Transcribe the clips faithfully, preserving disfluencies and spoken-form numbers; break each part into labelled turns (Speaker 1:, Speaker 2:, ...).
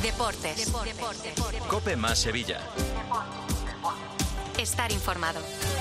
Speaker 1: Deportes. Deportes.
Speaker 2: COPE más Sevilla.
Speaker 1: Estar informado.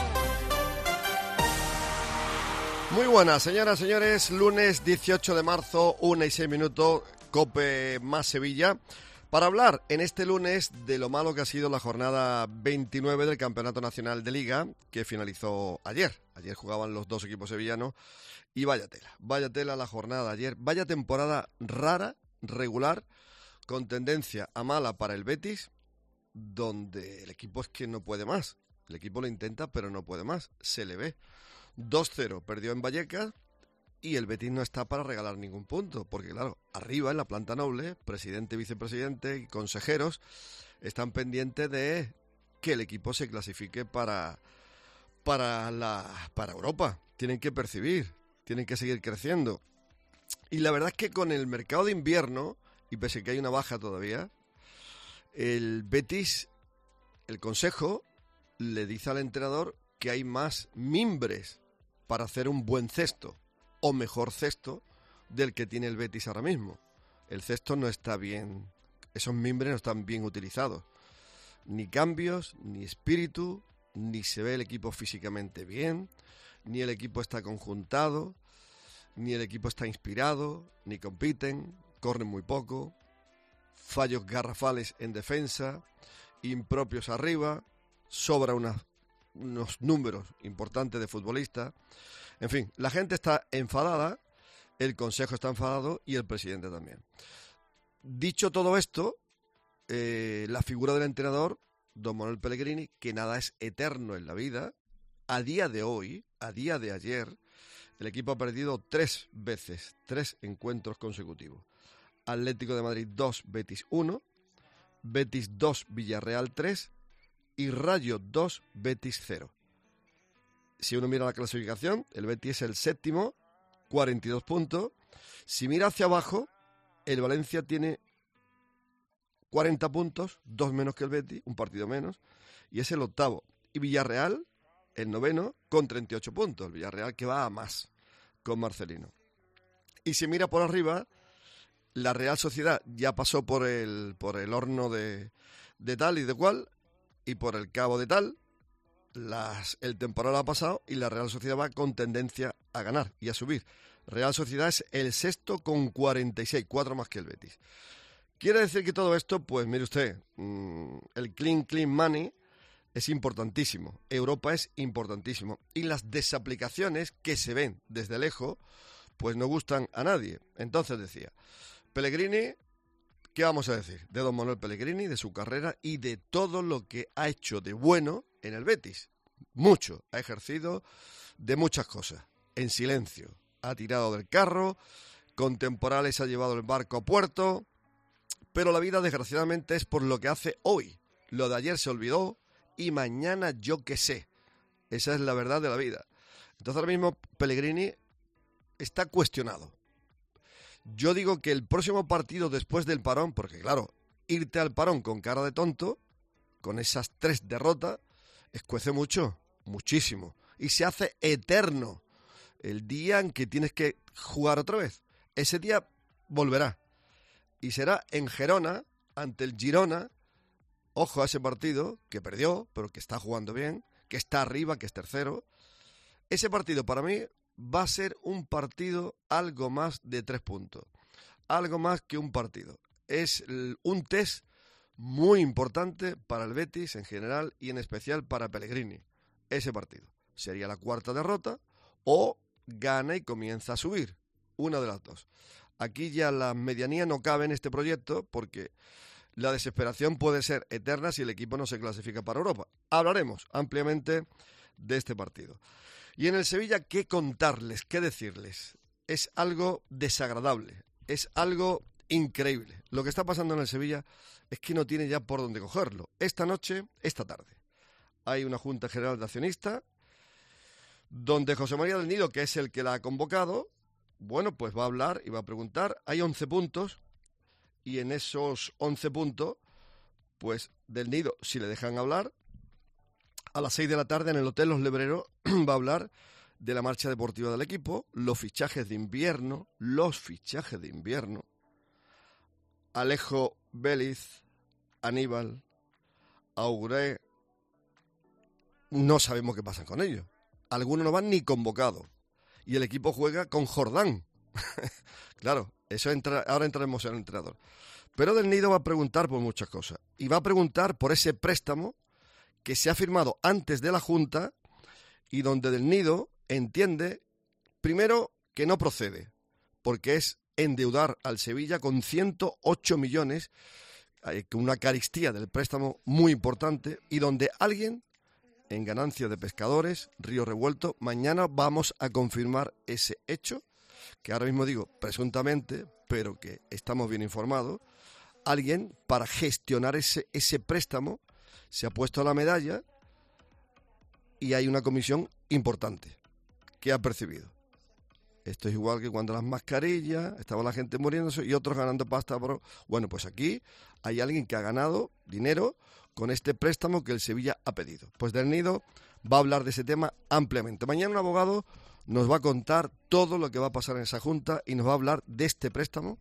Speaker 3: Muy buenas, señoras y señores. Lunes dieciocho de marzo, una y seis minutos, COPE más Sevilla. Para hablar en este lunes de lo malo que ha sido la jornada veintinueve del Campeonato Nacional de Liga, que finalizó ayer. Ayer jugaban los dos equipos sevillanos y vaya tela, vaya tela la jornada de ayer. Vaya temporada rara, regular, con tendencia a mala para el Betis, donde el equipo es que no puede más. El equipo lo intenta, pero no puede más. Se le ve. dos cero perdió en Vallecas y el Betis no está para regalar ningún punto, porque claro, arriba en la planta noble, presidente, vicepresidente y consejeros están pendientes de que el equipo se clasifique para, para, la, para Europa. Tienen que percibir, tienen que seguir creciendo. Y la verdad es que con el mercado de invierno, y pese a que hay una baja todavía, el Betis, el consejo, le dice al entrenador que hay más mimbres para hacer un buen cesto, o mejor cesto, del que tiene el Betis ahora mismo. El cesto no está bien, esos mimbres no están bien utilizados. Ni cambios, ni espíritu, ni se ve el equipo físicamente bien, ni el equipo está conjuntado, ni el equipo está inspirado, ni compiten, corren muy poco, fallos garrafales en defensa, impropios arriba, sobra una, unos números importantes de futbolistas. En fin, la gente está enfadada, el consejo está enfadado y el presidente también. Dicho todo esto, eh, la figura del entrenador, don Manuel Pellegrini, que nada es eterno en la vida, a día de hoy, a día de ayer, el equipo ha perdido tres veces, tres encuentros consecutivos. Atlético de Madrid dos, Betis uno, Betis dos, Villarreal tres y Rayo dos, Betis cero. Si uno mira la clasificación, el Betis es el séptimo, cuarenta y dos puntos. Si mira hacia abajo, el Valencia tiene cuarenta puntos, dos menos que el Betis, un partido menos, y es el octavo. Y Villarreal, el noveno, con treinta y ocho puntos. El Villarreal que va a más con Marcelino. Y si mira por arriba, la Real Sociedad ya pasó por el, por el horno de, de tal y de cual, y por el cabo de tal. Las, el temporal ha pasado y la Real Sociedad va con tendencia a ganar y a subir. Real Sociedad es el sexto con cuarenta y seis, cuatro más que el Betis. ¿Quiere decir que todo esto? Pues mire usted, mmm, el clean, clean money es importantísimo. Europa es importantísimo. Y las desaplicaciones que se ven desde lejos, pues no gustan a nadie. Entonces decía, Pellegrini, ¿qué vamos a decir? De don Manuel Pellegrini, de su carrera y de todo lo que ha hecho de bueno en el Betis. Mucho. Ha ejercido de muchas cosas. En silencio. Ha tirado del carro. Con temporales ha llevado el barco a puerto. Pero la vida, desgraciadamente, es por lo que hace hoy. Lo de ayer se olvidó y mañana yo qué sé. Esa es la verdad de la vida. Entonces ahora mismo Pellegrini está cuestionado. Yo digo que el próximo partido después del parón, porque claro, irte al parón con cara de tonto, con esas tres derrotas, escuece mucho, muchísimo. Y se hace eterno el día en que tienes que jugar otra vez. Ese día volverá. Y será en Gerona, ante el Girona. Ojo a ese partido, que perdió, pero que está jugando bien, que está arriba, que es tercero. Ese partido para mí va a ser un partido algo más de tres puntos. Algo más que un partido. Es un test muy importante para el Betis en general y en especial para Pellegrini. Ese partido. Sería la cuarta derrota o gana y comienza a subir. Una de las dos. Aquí ya la medianía no cabe en este proyecto porque la desesperación puede ser eterna si el equipo no se clasifica para Europa. Hablaremos ampliamente de este partido. Y en el Sevilla, ¿qué contarles? ¿Qué decirles? Es algo desagradable, es algo increíble. Lo que está pasando en el Sevilla es que no tiene ya por dónde cogerlo. Esta noche, esta tarde, hay una Junta General de Accionistas donde José María del Nido, que es el que la ha convocado, bueno, pues va a hablar y va a preguntar. Hay once puntos y en esos once puntos, pues del Nido, si le dejan hablar, a las seis de la tarde en el Hotel Los Lebreros va a hablar de la marcha deportiva del equipo, los fichajes de invierno, los fichajes de invierno. Alejo Vélez, Aníbal, Auguré, no sabemos qué pasa con ellos. Algunos no van ni convocados. Y el equipo juega con Jordán. Claro, eso entra, ahora entraremos en el entrenador. Pero Del Nido va a preguntar por muchas cosas. Y va a preguntar por ese préstamo que se ha firmado antes de la Junta y donde Del Nido entiende, primero, que no procede, porque es endeudar al Sevilla con ciento ocho millones, con una caristía del préstamo muy importante, y donde alguien, en ganancia de pescadores, Río Revuelto, mañana vamos a confirmar ese hecho, que ahora mismo digo presuntamente, pero que estamos bien informados. Alguien, para gestionar ese, ese préstamo, se ha puesto la medalla y hay una comisión importante que ha percibido. Esto es igual que cuando las mascarillas, estaba la gente muriéndose y otros ganando pasta. Por... Bueno, pues aquí hay alguien que ha ganado dinero con este préstamo que el Sevilla ha pedido. Pues Del Nido va a hablar de ese tema ampliamente. Mañana un abogado nos va a contar todo lo que va a pasar en esa junta y nos va a hablar de este préstamo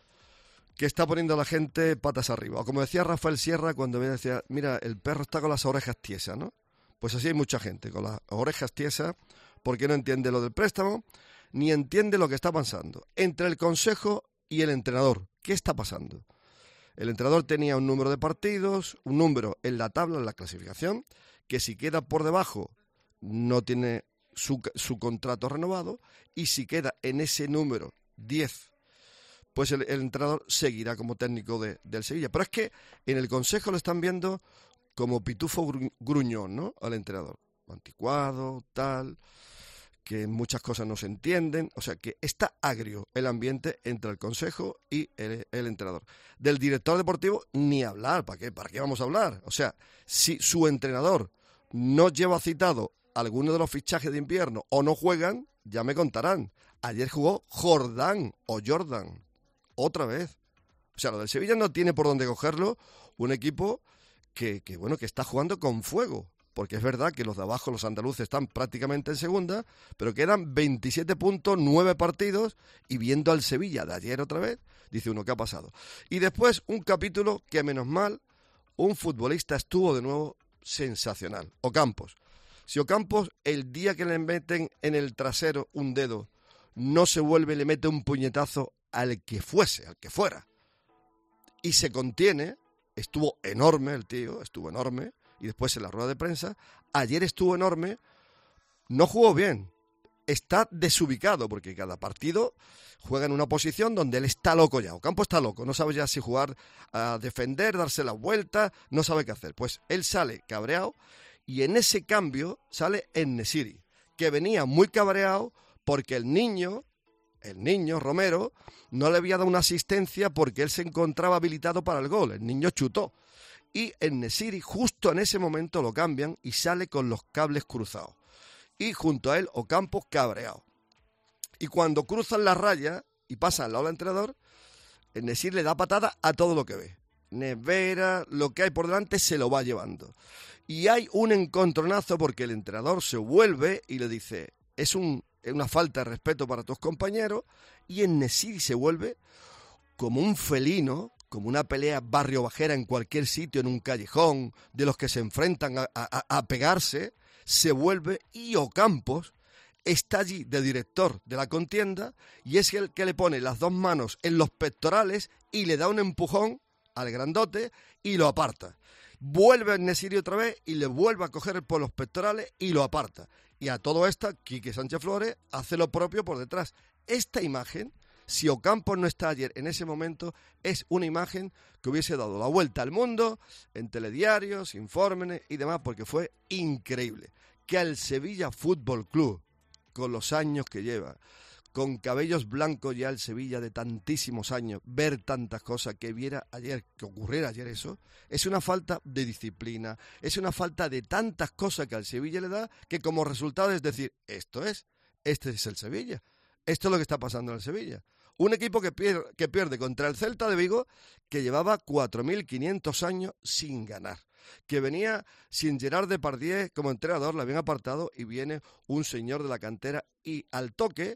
Speaker 3: que está poniendo a la gente patas arriba. O como decía Rafael Sierra cuando me decía, mira, el perro está con las orejas tiesas, ¿no? Pues así hay mucha gente con las orejas tiesas porque no entiende lo del préstamo ni entiende lo que está pasando entre el Consejo y el entrenador. ¿Qué está pasando? El entrenador tenía un número de partidos, un número en la tabla, en la clasificación, que si queda por debajo no tiene su, su contrato renovado, y si queda en ese número diez, pues el, el entrenador seguirá como técnico de, del Sevilla. Pero es que en el Consejo lo están viendo como pitufo gruñón, ¿no? Al entrenador. Anticuado, tal, que muchas cosas no se entienden. O sea, que está agrio el ambiente entre el Consejo y el, el entrenador. Del director deportivo, ni hablar. ¿Para qué? ¿Para qué vamos a hablar? O sea, si su entrenador no lleva citado alguno de los fichajes de invierno o no juegan, ya me contarán. Ayer jugó Jordán o Jordan. Otra vez. O sea, lo del Sevilla no tiene por dónde cogerlo. Un equipo que, que, bueno, que está jugando con fuego. Porque es verdad que los de abajo, los andaluces, están prácticamente en segunda, pero quedan veintisiete puntos, nueve partidos, y viendo al Sevilla de ayer otra vez, dice uno, ¿qué ha pasado? Y después un capítulo que, menos mal, un futbolista estuvo de nuevo sensacional. Ocampos. Si Ocampos, el día que le meten en el trasero un dedo, no se vuelve y le mete un puñetazo al que fuese, al que fuera, y se contiene, estuvo enorme el tío, estuvo enorme, y después en la rueda de prensa, ayer estuvo enorme, no jugó bien, está desubicado, porque cada partido juega en una posición donde él está loco ya, Ocampo está loco, no sabe ya si jugar a defender, darse la vuelta, no sabe qué hacer. Pues él sale cabreado, y en ese cambio sale En-Nesyri, que venía muy cabreado porque el niño, el niño Romero, no le había dado una asistencia porque él se encontraba habilitado para el gol, el niño chutó. Y En-Nesyri justo en ese momento lo cambian y sale con los cables cruzados. Y junto a él Ocampos cabreado. Y cuando cruzan la raya y pasan al lado del entrenador, En-Nesyri le da patada a todo lo que ve. Nevera, lo que hay por delante se lo va llevando. Y hay un encontronazo porque el entrenador se vuelve y le dice, es un, una falta de respeto para tus compañeros, y En-Nesyri se vuelve como un felino, como una pelea barrio bajera en cualquier sitio, en un callejón, de los que se enfrentan a, a, a pegarse, se vuelve, y Ocampos está allí de director de la contienda, y es el que le pone las dos manos en los pectorales y le da un empujón al grandote y lo aparta. Vuelve En-Nesyri otra vez y le vuelve a coger por los pectorales y lo aparta. Y a todo esto, Quique Sánchez Flores hace lo propio por detrás. Esta imagen, si Ocampos no está ayer en ese momento, es una imagen que hubiese dado la vuelta al mundo, en telediarios, informes y demás, porque fue increíble. Que al Sevilla Fútbol Club, con los años que lleva, con cabellos blancos ya el Sevilla de tantísimos años, ver tantas cosas, que viera ayer, que ocurriera ayer eso, es una falta de disciplina, es una falta de tantas cosas que al Sevilla le da, que como resultado es decir, esto es, este es el Sevilla, esto es lo que está pasando en el Sevilla. Un equipo que pierde, que pierde contra el Celta de Vigo, que llevaba cuatro mil quinientos años sin ganar, que venía sin Gerard Depardieu como entrenador, le habían apartado, y viene un señor de la cantera y al toque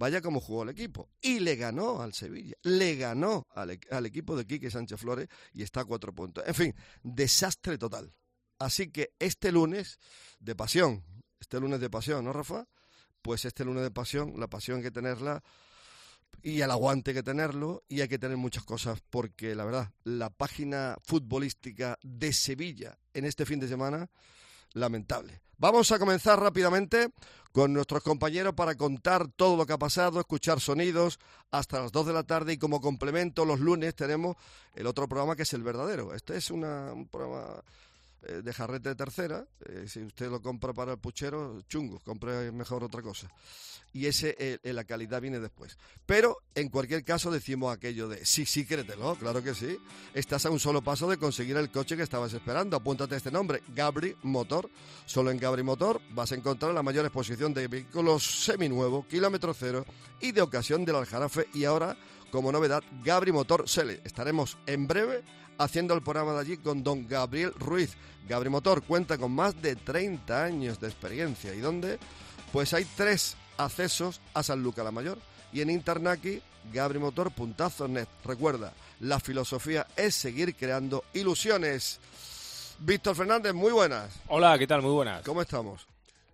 Speaker 3: Vaya como jugó el equipo. Y le ganó al Sevilla. Le ganó al, al equipo de Quique Sánchez Flores y está a cuatro puntos. En fin, desastre total. Así que este lunes de pasión, este lunes de pasión, ¿no, Rafa? Pues este lunes de pasión, la pasión hay que tenerla y el aguante hay que tenerlo y hay que tener muchas cosas porque la verdad, la página futbolística de Sevilla en este fin de semana, lamentable. Vamos a comenzar rápidamente con nuestros compañeros para contar todo lo que ha pasado, escuchar sonidos hasta las dos de la tarde y como complemento los lunes tenemos el otro programa que es El Verdadero. Este es una, un programa eh, de jarrete de tercera, eh, si usted lo compra para el puchero, chungo, compre mejor otra cosa. Y ese, eh, la calidad viene después. Pero, en cualquier caso, decimos aquello de, sí, sí, créetelo, claro que sí. Estás a un solo paso de conseguir el coche que estabas esperando. Apúntate a este nombre, Gabri Motor. Solo en Gabri Motor vas a encontrar la mayor exposición de vehículos seminuevos, kilómetro cero y de ocasión del Aljarafe. Y ahora, como novedad, Gabri Motor Sele. Estaremos en breve haciendo el programa de allí con don Gabriel Ruiz. Gabri Motor cuenta con más de treinta años de experiencia. ¿Y dónde? Pues hay tres accesos a San Luca la Mayor y en Internaki gabrimotor punto net. Recuerda, la filosofía es seguir creando ilusiones. Víctor Fernández, muy buenas.
Speaker 2: Hola, ¿qué tal? Muy buenas.
Speaker 3: ¿Cómo estamos?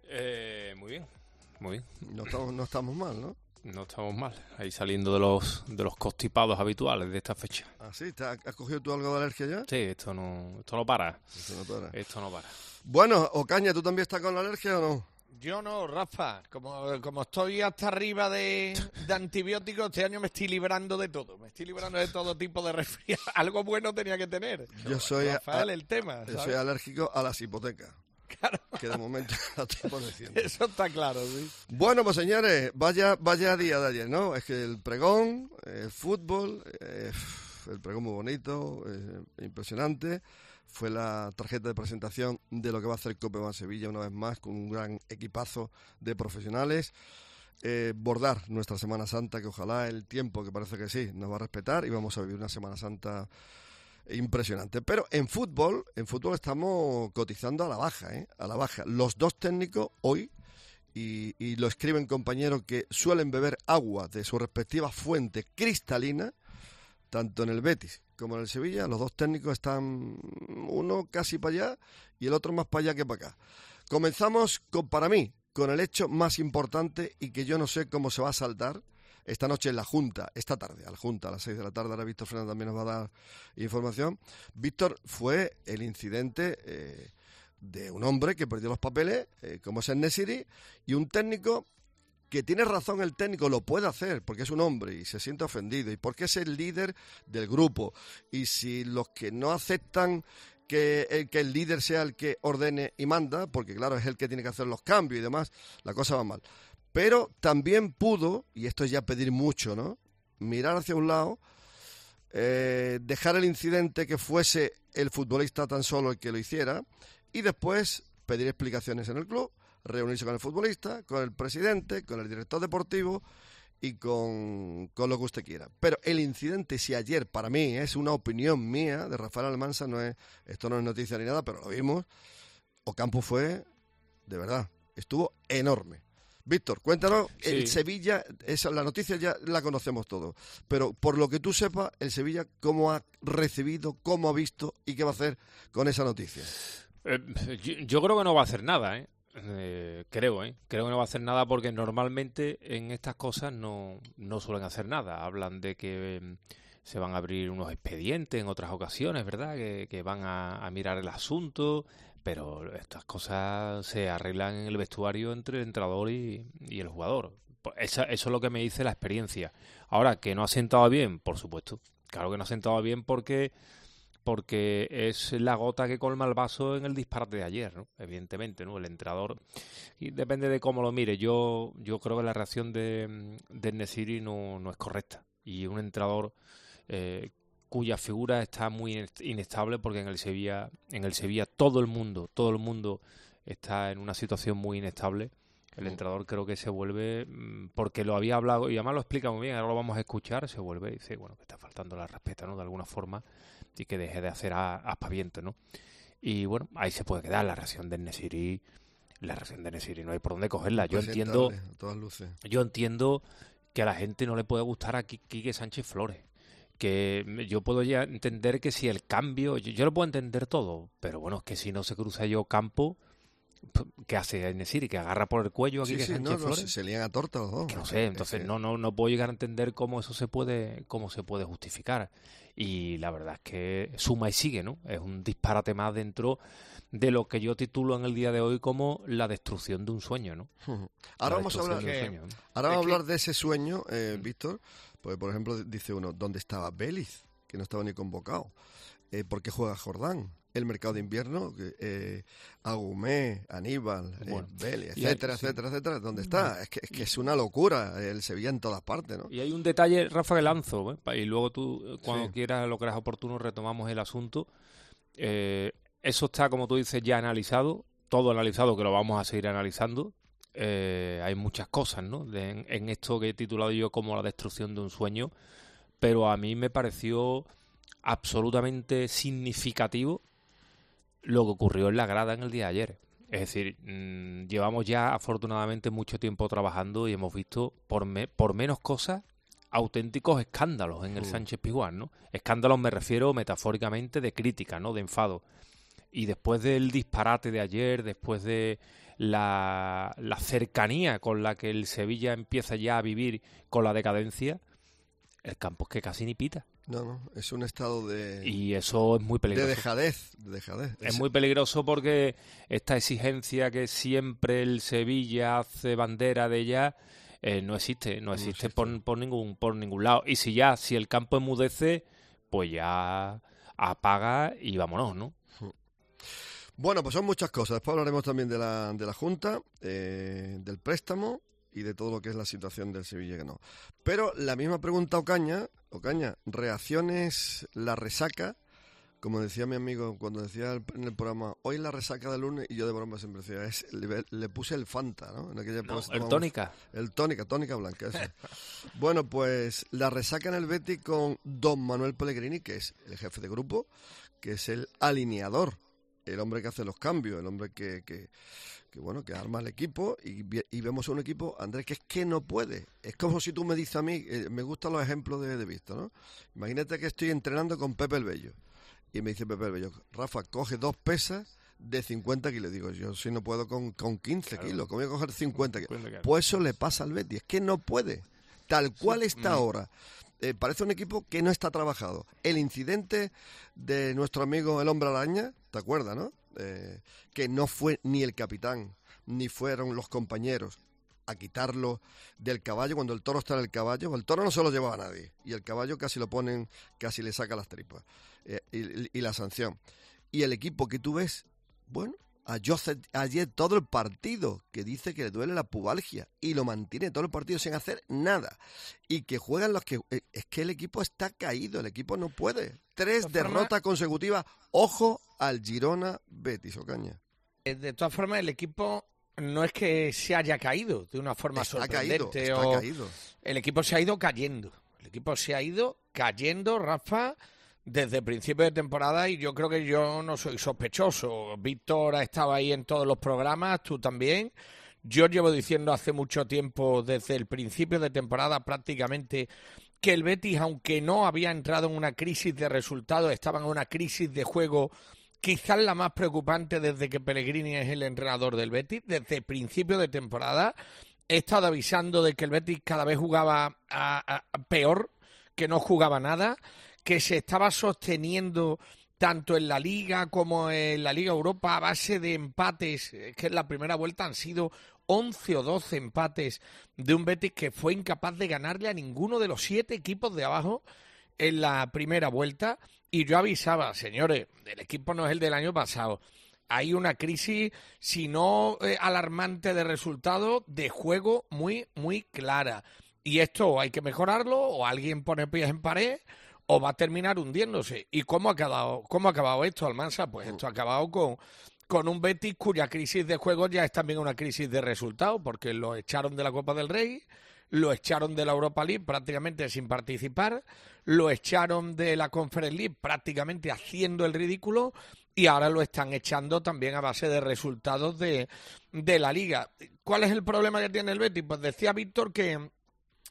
Speaker 2: Eh, muy bien, muy bien.
Speaker 3: No estamos, no estamos mal, ¿no?
Speaker 2: No estamos mal, ahí saliendo de los de los constipados habituales de esta fecha.
Speaker 3: ¿Ah, sí? ¿Te has cogido tú algo de alergia ya?
Speaker 2: Sí, esto no, esto no para.
Speaker 3: Esto no para.
Speaker 2: Esto no para.
Speaker 3: Bueno, Ocaña, ¿tú también estás con la alergia o no?
Speaker 4: Yo no, Rafa. Como, como estoy hasta arriba de, de antibióticos, este año me estoy librando de todo. Me estoy librando de todo tipo de resfriado. Algo bueno tenía que tener.
Speaker 3: Yo soy,
Speaker 4: Rafael,
Speaker 3: a,
Speaker 4: el tema,
Speaker 3: yo
Speaker 4: ¿sabes?
Speaker 3: soy alérgico a las hipotecas.
Speaker 4: Claro.
Speaker 3: Que de momento la estoy padeciendo.
Speaker 4: Eso está claro, sí.
Speaker 3: Bueno, pues señores, vaya vaya día de ayer, ¿no? Es que el pregón, el fútbol, eh, el pregón muy bonito, eh, impresionante. Fue la tarjeta de presentación de lo que va a hacer Cope Más Sevilla una vez más, con un gran equipazo de profesionales. Eh, bordar nuestra Semana Santa, que ojalá el tiempo, que parece que sí, nos va a respetar y vamos a vivir una Semana Santa impresionante. Pero en fútbol, en fútbol estamos cotizando a la baja, ¿eh? A la baja. Los dos técnicos hoy, y, y lo escriben compañeros que suelen beber agua de su respectiva fuente cristalina, tanto en el Betis como en el Sevilla, los dos técnicos están uno casi para allá y el otro más para allá que para acá. Comenzamos con, para mí, con el hecho más importante y que yo no sé cómo se va a saldar esta noche en la Junta, esta tarde, a la Junta, a las seis de la tarde, ahora Víctor Fernández también nos va a dar información. Víctor, fue el incidente eh, de un hombre que perdió los papeles, eh, como es En-Nesyri, y un técnico que tiene razón, el técnico lo puede hacer porque es un hombre y se siente ofendido y porque es el líder del grupo, y si los que no aceptan que el, que el líder sea el que ordene y manda, porque claro, es el que tiene que hacer los cambios y demás, la cosa va mal. Pero también pudo, y esto es ya pedir mucho, ¿no?, mirar hacia un lado, eh, dejar el incidente que fuese el futbolista tan solo el que lo hiciera y después pedir explicaciones en el club, reunirse con el futbolista, con el presidente, con el director deportivo y con, con lo que usted quiera. Pero el incidente, si ayer, para mí, es una opinión mía de Rafael Almansa, no es, esto no es noticia ni nada, pero lo vimos, Ocampo fue, de verdad, estuvo enorme. Víctor, cuéntanos, sí. El Sevilla, esa, la noticia ya la conocemos todos, pero por lo que tú sepas, el Sevilla, ¿cómo ha recibido, cómo ha visto y qué va a hacer con esa noticia?
Speaker 2: Eh, yo, yo creo que no va a hacer nada, ¿eh? Eh, creo, ¿eh? Creo que no va a hacer nada porque normalmente en estas cosas no, no suelen hacer nada. Hablan de que eh, se van a abrir unos expedientes en otras ocasiones, ¿verdad? Que, que van a, a mirar el asunto, pero estas cosas se arreglan en el vestuario entre el entrenador y, y el jugador. Esa, eso es lo que me dice la experiencia. Ahora, que no ha sentado bien, por supuesto. Claro que no ha sentado bien porque... porque es la gota que colma el vaso en el disparate de ayer, ¿no? Evidentemente, ¿no? El entrenador, y depende de cómo lo mire. Yo yo creo que la reacción de, de En-Nesyri no, no es correcta. Y un entrenador eh, cuya figura está muy inestable, porque en el Sevilla, en el Sevilla todo el mundo, todo el mundo está en una situación muy inestable. El entrenador creo que se vuelve, porque lo había hablado, y además lo explica muy bien, ahora lo vamos a escuchar, se vuelve y dice, bueno, que está faltando la respeto, ¿no? De alguna forma, y que deje de hacer aspavientos, ¿no? Y bueno, ahí se puede quedar la reacción de En-Nesyri, la reacción de En-Nesyri, no hay por dónde cogerla. Yo entiendo,
Speaker 3: a todas luces.
Speaker 2: yo entiendo que a la gente no le puede gustar a Quique Sánchez Flores. Que yo puedo ya entender que si el cambio, yo, yo lo puedo entender todo, pero bueno, es que si no se cruza yo campo, ¿qué hace Enesiri? ¿Que agarra por el cuello a
Speaker 3: Sí,
Speaker 2: Quique
Speaker 3: sí,
Speaker 2: Sánchez
Speaker 3: no, no,
Speaker 2: Flores?
Speaker 3: se, se lían a torta los dos.
Speaker 2: Que no sé, entonces
Speaker 3: Es que-
Speaker 2: no, no, no puedo llegar a entender cómo eso se puede, cómo se puede justificar. Y la verdad es que suma y sigue, ¿no? Es un disparate más dentro de lo que yo titulo en el día de hoy como la destrucción de un sueño, ¿no?
Speaker 3: Ahora
Speaker 2: La
Speaker 3: vamos a
Speaker 2: destrucción
Speaker 3: hablar,
Speaker 2: de un
Speaker 4: que-
Speaker 2: sueño, ¿no?
Speaker 3: ahora vamos a
Speaker 4: Es que-
Speaker 3: hablar de ese sueño, eh, Víctor. Pues, por ejemplo, dice uno, ¿dónde estaba Vélez? Que no estaba ni convocado. Eh, ¿Por qué juega Jordán? El mercado de invierno, que, eh, Agumé, Aníbal, eh,
Speaker 2: Bueno,
Speaker 3: Vélez,
Speaker 2: y hay-
Speaker 3: etcétera,
Speaker 2: sí.
Speaker 3: etcétera, etcétera. ¿Dónde está? Es que, es que es una locura el Sevilla en todas partes, ¿no?
Speaker 2: Y hay un detalle, Rafa, que lanzo, ¿eh? Pa- y luego tú, eh, cuando
Speaker 3: Sí.
Speaker 2: quieras, lo creas oportuno, retomamos el asunto. Eh, eso está, como tú dices, ya analizado, todo analizado, que lo vamos a seguir analizando. Eh, hay muchas cosas, ¿no? De- en, en esto que he titulado yo como la destrucción de un sueño, pero a mí me pareció absolutamente significativo lo que ocurrió en la grada en el día de ayer. Es decir, mmm, llevamos ya afortunadamente mucho tiempo trabajando y hemos visto por, me, por menos cosas auténticos escándalos en el
Speaker 3: Mm.
Speaker 2: Sánchez Pizjuán, ¿no? Escándalos me refiero metafóricamente de crítica, ¿no? De enfado. Y después del disparate de ayer, después de la, la cercanía con la que el Sevilla empieza ya a vivir con la decadencia, el campo es que casi ni pita.
Speaker 3: No, no, es un estado de,
Speaker 2: Y eso es muy
Speaker 3: de
Speaker 2: peligroso.
Speaker 3: dejadez, de dejadez.
Speaker 2: Es muy peligroso porque esta exigencia que siempre el Sevilla hace bandera de ella eh, no existe, no existe,
Speaker 3: existe.
Speaker 2: Por, por ningún por ningún lado. Y si ya, si el campo enmudece, pues ya apaga y vámonos, ¿no?
Speaker 3: Bueno, pues son muchas cosas. Después hablaremos también de la, de la Junta, eh, del préstamo y de todo lo que es la situación del Sevilla que no. Pero la misma pregunta a Ocaña, Ocaña, reacciones, la resaca, como decía mi amigo cuando decía en el programa, hoy la resaca del lunes, y yo de broma siempre decía, es, le, le puse el Fanta, ¿no? En aquella época
Speaker 2: No,
Speaker 3: se
Speaker 2: el
Speaker 3: tomaba-
Speaker 2: tónica.
Speaker 3: El tónica, tónica blanca, eso. Bueno, pues la resaca en el Betis con don Manuel Pellegrini, que es el jefe de grupo, que es el alineador, el hombre que hace los cambios, el hombre que, que, que bueno, que arma el equipo y, vi- y vemos un equipo, Andrés, que es que no puede. Es como si tú me dices a mí, eh, me gustan los ejemplos de, de Visto, ¿no? Imagínate que estoy entrenando con Pepe el Bello y me dice Pepe el Bello, Rafa, coge dos pesas de cincuenta kilos. Digo, yo si no puedo con, con quince
Speaker 2: Claro.
Speaker 3: kilos, ¿cómo voy a coger cincuenta kilos?
Speaker 2: cincuenta kilos.
Speaker 3: Pues eso le pasa al Betis, es que no puede. Tal cual está
Speaker 4: Mm.
Speaker 3: ahora. Eh, parece un equipo que no está trabajado. El incidente de nuestro amigo el Hombre Araña, ¿te acuerdas, no? Eh, que no fue ni el capitán, ni fueron los compañeros a quitarlo del caballo cuando el toro está en el caballo. El toro no se lo llevaba a nadie y el caballo casi lo ponen, casi le saca las tripas. Eh, y, y la sanción. Y el equipo que tú ves, bueno, a Joseph ayer todo el partido, que dice que le duele la pubalgia y lo mantiene todo el partido sin hacer nada. Y que juegan los que... eh, Es que el equipo está caído, el equipo no puede. Tres
Speaker 4: De todas formas-
Speaker 3: derrotas consecutivas. Ojo al Girona Betis, Ocaña.
Speaker 4: Eh, De todas formas, el equipo no es que se haya caído de una forma
Speaker 3: Está caído,
Speaker 4: sorprendente.
Speaker 3: está
Speaker 4: o...
Speaker 3: caído.
Speaker 4: El equipo se ha ido cayendo. El equipo se ha ido cayendo, Rafa, desde principio de temporada, y yo creo que yo no soy sospechoso. Víctor ha estado ahí en todos los programas, tú también. Yo llevo diciendo hace mucho tiempo, desde el principio de temporada prácticamente, que el Betis, aunque no había entrado en una crisis de resultados, estaba en una crisis de juego, quizás la más preocupante desde que Pellegrini es el entrenador del Betis. Desde principio de temporada he estado avisando de que el Betis cada vez jugaba a, a- a peor, que no jugaba nada, que se estaba sosteniendo tanto en la Liga como en la Liga Europa a base de empates, es que en la primera vuelta han sido once o doce empates de un Betis que fue incapaz de ganarle a ninguno de los siete equipos de abajo en la primera vuelta. Y yo avisaba, señores, el equipo no es el del año pasado. Hay una crisis, si no eh, alarmante de resultados, de juego muy, muy clara. Y esto hay que mejorarlo, o alguien pone pies en pared, o va a terminar hundiéndose. ¿Y cómo ha acabado, cómo ha acabado esto, Almansa? Pues esto ha acabado con, con un Betis cuya crisis de juego ya es también una crisis de resultados, porque lo echaron de la Copa del Rey, lo echaron de la Europa League prácticamente sin participar, lo echaron de la Conference League prácticamente haciendo el ridículo, y ahora lo están echando también a base de resultados de, de la Liga. ¿Cuál es el problema que tiene el Betis? Pues decía Víctor que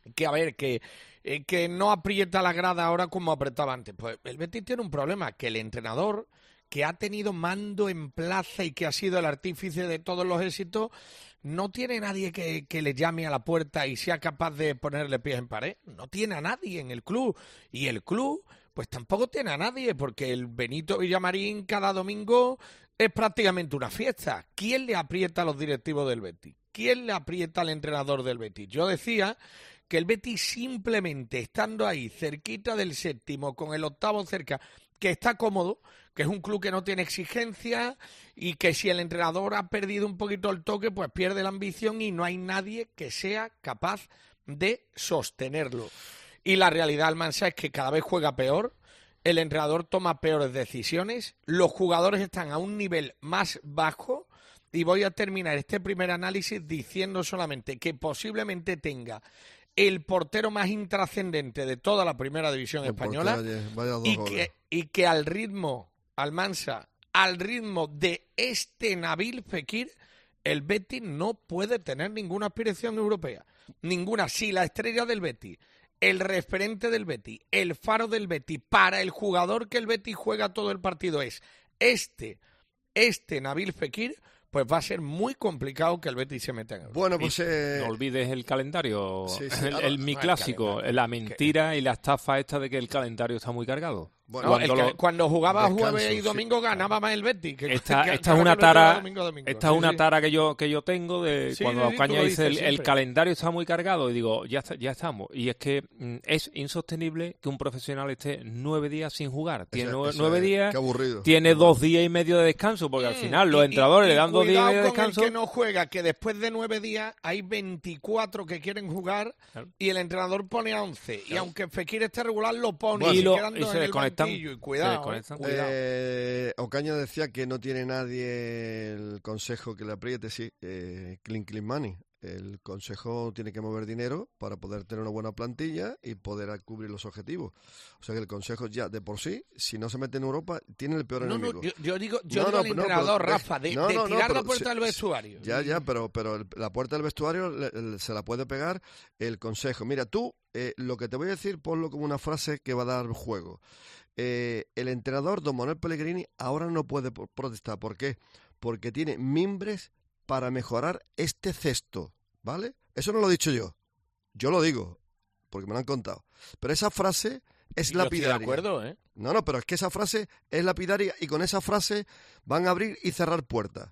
Speaker 4: que a ver, que, eh, que no aprieta la grada ahora como apretaba antes. Pues el Betis tiene un problema, que el entrenador, que ha tenido mando en plaza y que ha sido el artífice de todos los éxitos, no tiene nadie que, que le llame a la puerta y sea capaz de ponerle pies en pared. No tiene a nadie en el club. Y el club, pues tampoco tiene a nadie, porque el Benito Villamarín cada domingo es prácticamente una fiesta. ¿Quién le aprieta a los directivos del Betis? ¿Quién le aprieta al entrenador del Betis? Yo decía que el Betis simplemente estando ahí, cerquita del séptimo, con el octavo cerca, que está cómodo, que es un club que no tiene exigencia y que si el entrenador ha perdido un poquito el toque, pues pierde la ambición y no hay nadie que sea capaz de sostenerlo. Y la realidad, Almansa, es que cada vez juega peor, el entrenador toma peores decisiones, los jugadores están a un nivel más bajo. Y voy a terminar este primer análisis diciendo solamente que posiblemente tenga el portero más intrascendente de toda la primera división el española ayer, y, que, y que al ritmo, Almansa, al ritmo de este Nabil Fekir, el Betis no puede tener ninguna aspiración europea. Ninguna. Si la estrella del Betis, el referente del Betis, el faro del Betis, para el jugador que el Betis juega todo el partido es este, este Nabil Fekir, pues va a ser muy complicado que el Betis se meta en Europa.
Speaker 3: Bueno, pues eh...
Speaker 2: no olvides el calendario,
Speaker 3: sí, sí,
Speaker 2: el,
Speaker 3: claro.
Speaker 2: el mi
Speaker 4: No,
Speaker 2: clásico,
Speaker 4: el
Speaker 2: la mentira y la estafa esta de que el calendario está muy cargado.
Speaker 3: Bueno,
Speaker 4: No,
Speaker 2: cuando,
Speaker 4: el que,
Speaker 2: lo...
Speaker 4: cuando jugaba
Speaker 3: Descanso,
Speaker 4: jueves y domingo
Speaker 3: sí.
Speaker 4: ganaba más el Betis. Que,
Speaker 2: Esta,
Speaker 4: que,
Speaker 2: esta
Speaker 4: que
Speaker 2: es una
Speaker 4: que
Speaker 2: tara,
Speaker 4: domingo, domingo.
Speaker 2: esta
Speaker 4: Sí,
Speaker 2: es una
Speaker 4: sí.
Speaker 2: tara que yo que yo tengo de
Speaker 4: Sí,
Speaker 2: cuando
Speaker 4: sí, sí,
Speaker 2: Ocaña
Speaker 4: tú lo
Speaker 2: dice el,
Speaker 4: dices
Speaker 2: el
Speaker 4: siempre.
Speaker 2: calendario está muy cargado y digo ya está, ya estamos y es que mm, es insostenible que un profesional esté nueve días sin jugar. Tiene
Speaker 3: Eso-
Speaker 2: nueve,
Speaker 3: eso
Speaker 2: nueve
Speaker 3: es-
Speaker 2: días,
Speaker 3: qué aburrido.
Speaker 2: tiene dos días y medio de descanso porque al final los
Speaker 4: Y-
Speaker 2: entrenadores
Speaker 4: y-
Speaker 2: le dan
Speaker 4: y
Speaker 2: dos días y
Speaker 4: cuidado
Speaker 2: medio de
Speaker 4: con el
Speaker 2: descanso.
Speaker 4: que no juega, que después de nueve días hay veinticuatro que quieren jugar
Speaker 2: Claro.
Speaker 4: y el entrenador pone a once. Y aunque Fekir esté regular, lo pone
Speaker 2: Bueno,
Speaker 4: y,
Speaker 2: y lo-
Speaker 4: quedan
Speaker 2: y
Speaker 4: dos
Speaker 2: se
Speaker 4: en el
Speaker 2: desconectan,
Speaker 4: banquillo. Y
Speaker 2: se
Speaker 4: cuidado, eh,
Speaker 2: desconectan.
Speaker 4: cuidado.
Speaker 3: Eh, Ocaña decía que no tiene nadie el consejo que le apriete, sí, eh, clean, clean money. El consejo tiene que mover dinero para poder tener una buena plantilla y poder cubrir los objetivos. O sea que el consejo ya de por sí, si no se mete en Europa, tiene el peor
Speaker 4: No,
Speaker 3: enemigo.
Speaker 4: no, yo, yo digo, yo
Speaker 3: No,
Speaker 4: digo
Speaker 3: no,
Speaker 4: al
Speaker 3: no,
Speaker 4: entrenador,
Speaker 3: pero-
Speaker 4: Rafa, de,
Speaker 3: no,
Speaker 4: de
Speaker 3: no, no,
Speaker 4: tirar
Speaker 3: pero
Speaker 4: la puerta
Speaker 3: sí,
Speaker 4: del vestuario.
Speaker 3: Ya, ya, pero, pero el- la puerta del vestuario le- le- se la puede pegar el consejo. Mira, tú, eh, lo que te voy a decir, ponlo como una frase que va a dar juego. Eh, el entrenador, don Manuel Pellegrini, ahora no puede po- protestar. ¿Por qué? Porque tiene mimbres para mejorar este cesto, ¿vale? Eso no lo he dicho yo. Yo lo digo, porque me lo han contado. Pero esa frase es
Speaker 4: Yo estoy de
Speaker 3: lapidaria.
Speaker 4: acuerdo, ¿eh?
Speaker 3: No, no, pero es que esa frase es lapidaria y con esa frase van a abrir y cerrar puertas.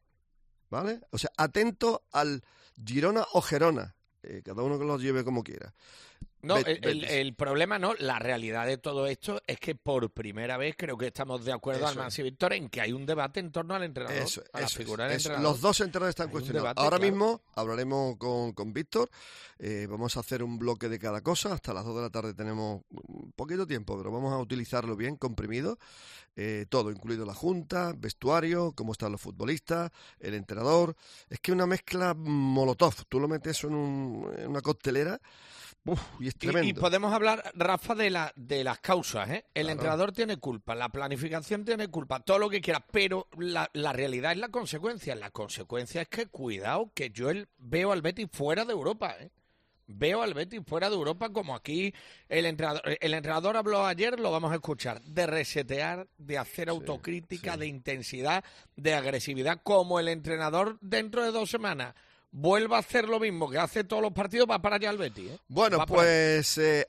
Speaker 3: ¿Vale? O sea, atento al Girona o Gerona. Eh, cada uno que los lleve como quiera.
Speaker 4: No,
Speaker 3: Bet-
Speaker 4: el, el-
Speaker 3: Betis.
Speaker 4: el problema no, la realidad de todo esto es que por primera vez creo que estamos de acuerdo,
Speaker 3: Eso
Speaker 4: Almansa y Víctor, en que hay un debate en torno al entrenador,
Speaker 3: Eso,
Speaker 4: a la
Speaker 3: eso
Speaker 4: figura
Speaker 3: es,
Speaker 4: del
Speaker 3: eso.
Speaker 4: entrenador.
Speaker 3: Los dos entrenadores están
Speaker 4: Hay un
Speaker 3: cuestionados.
Speaker 4: debate,
Speaker 3: Ahora
Speaker 4: claro.
Speaker 3: mismo hablaremos con, con Víctor. Eh, vamos a hacer un bloque de cada cosa. Hasta las dos de la tarde tenemos un poquito tiempo, pero vamos a utilizarlo bien, comprimido. Eh, todo, incluido la junta, vestuario, cómo están los futbolistas, el entrenador. Es que una mezcla molotov. Tú lo metes en, un, en una coctelera. Uf, y es
Speaker 4: Y,
Speaker 3: tremendo.
Speaker 4: y podemos hablar, Rafa, de, la, de las causas, ¿eh? El
Speaker 3: Claro.
Speaker 4: entrenador tiene culpa, la planificación tiene culpa, todo lo que quiera, pero la, la realidad es la consecuencia. La consecuencia es que, cuidado, que yo el, veo al Betis fuera de Europa, ¿eh? Veo al Betis fuera de Europa, como aquí el entrenador, el entrenador habló ayer, lo vamos a escuchar, de resetear, de hacer autocrítica,
Speaker 3: sí.
Speaker 4: de intensidad, de agresividad, como el entrenador dentro de dos semanas vuelva a hacer lo mismo que hace todos los partidos, va para allá al Betis, ¿eh?
Speaker 3: Bueno,
Speaker 4: Va para allá.
Speaker 3: pues eh,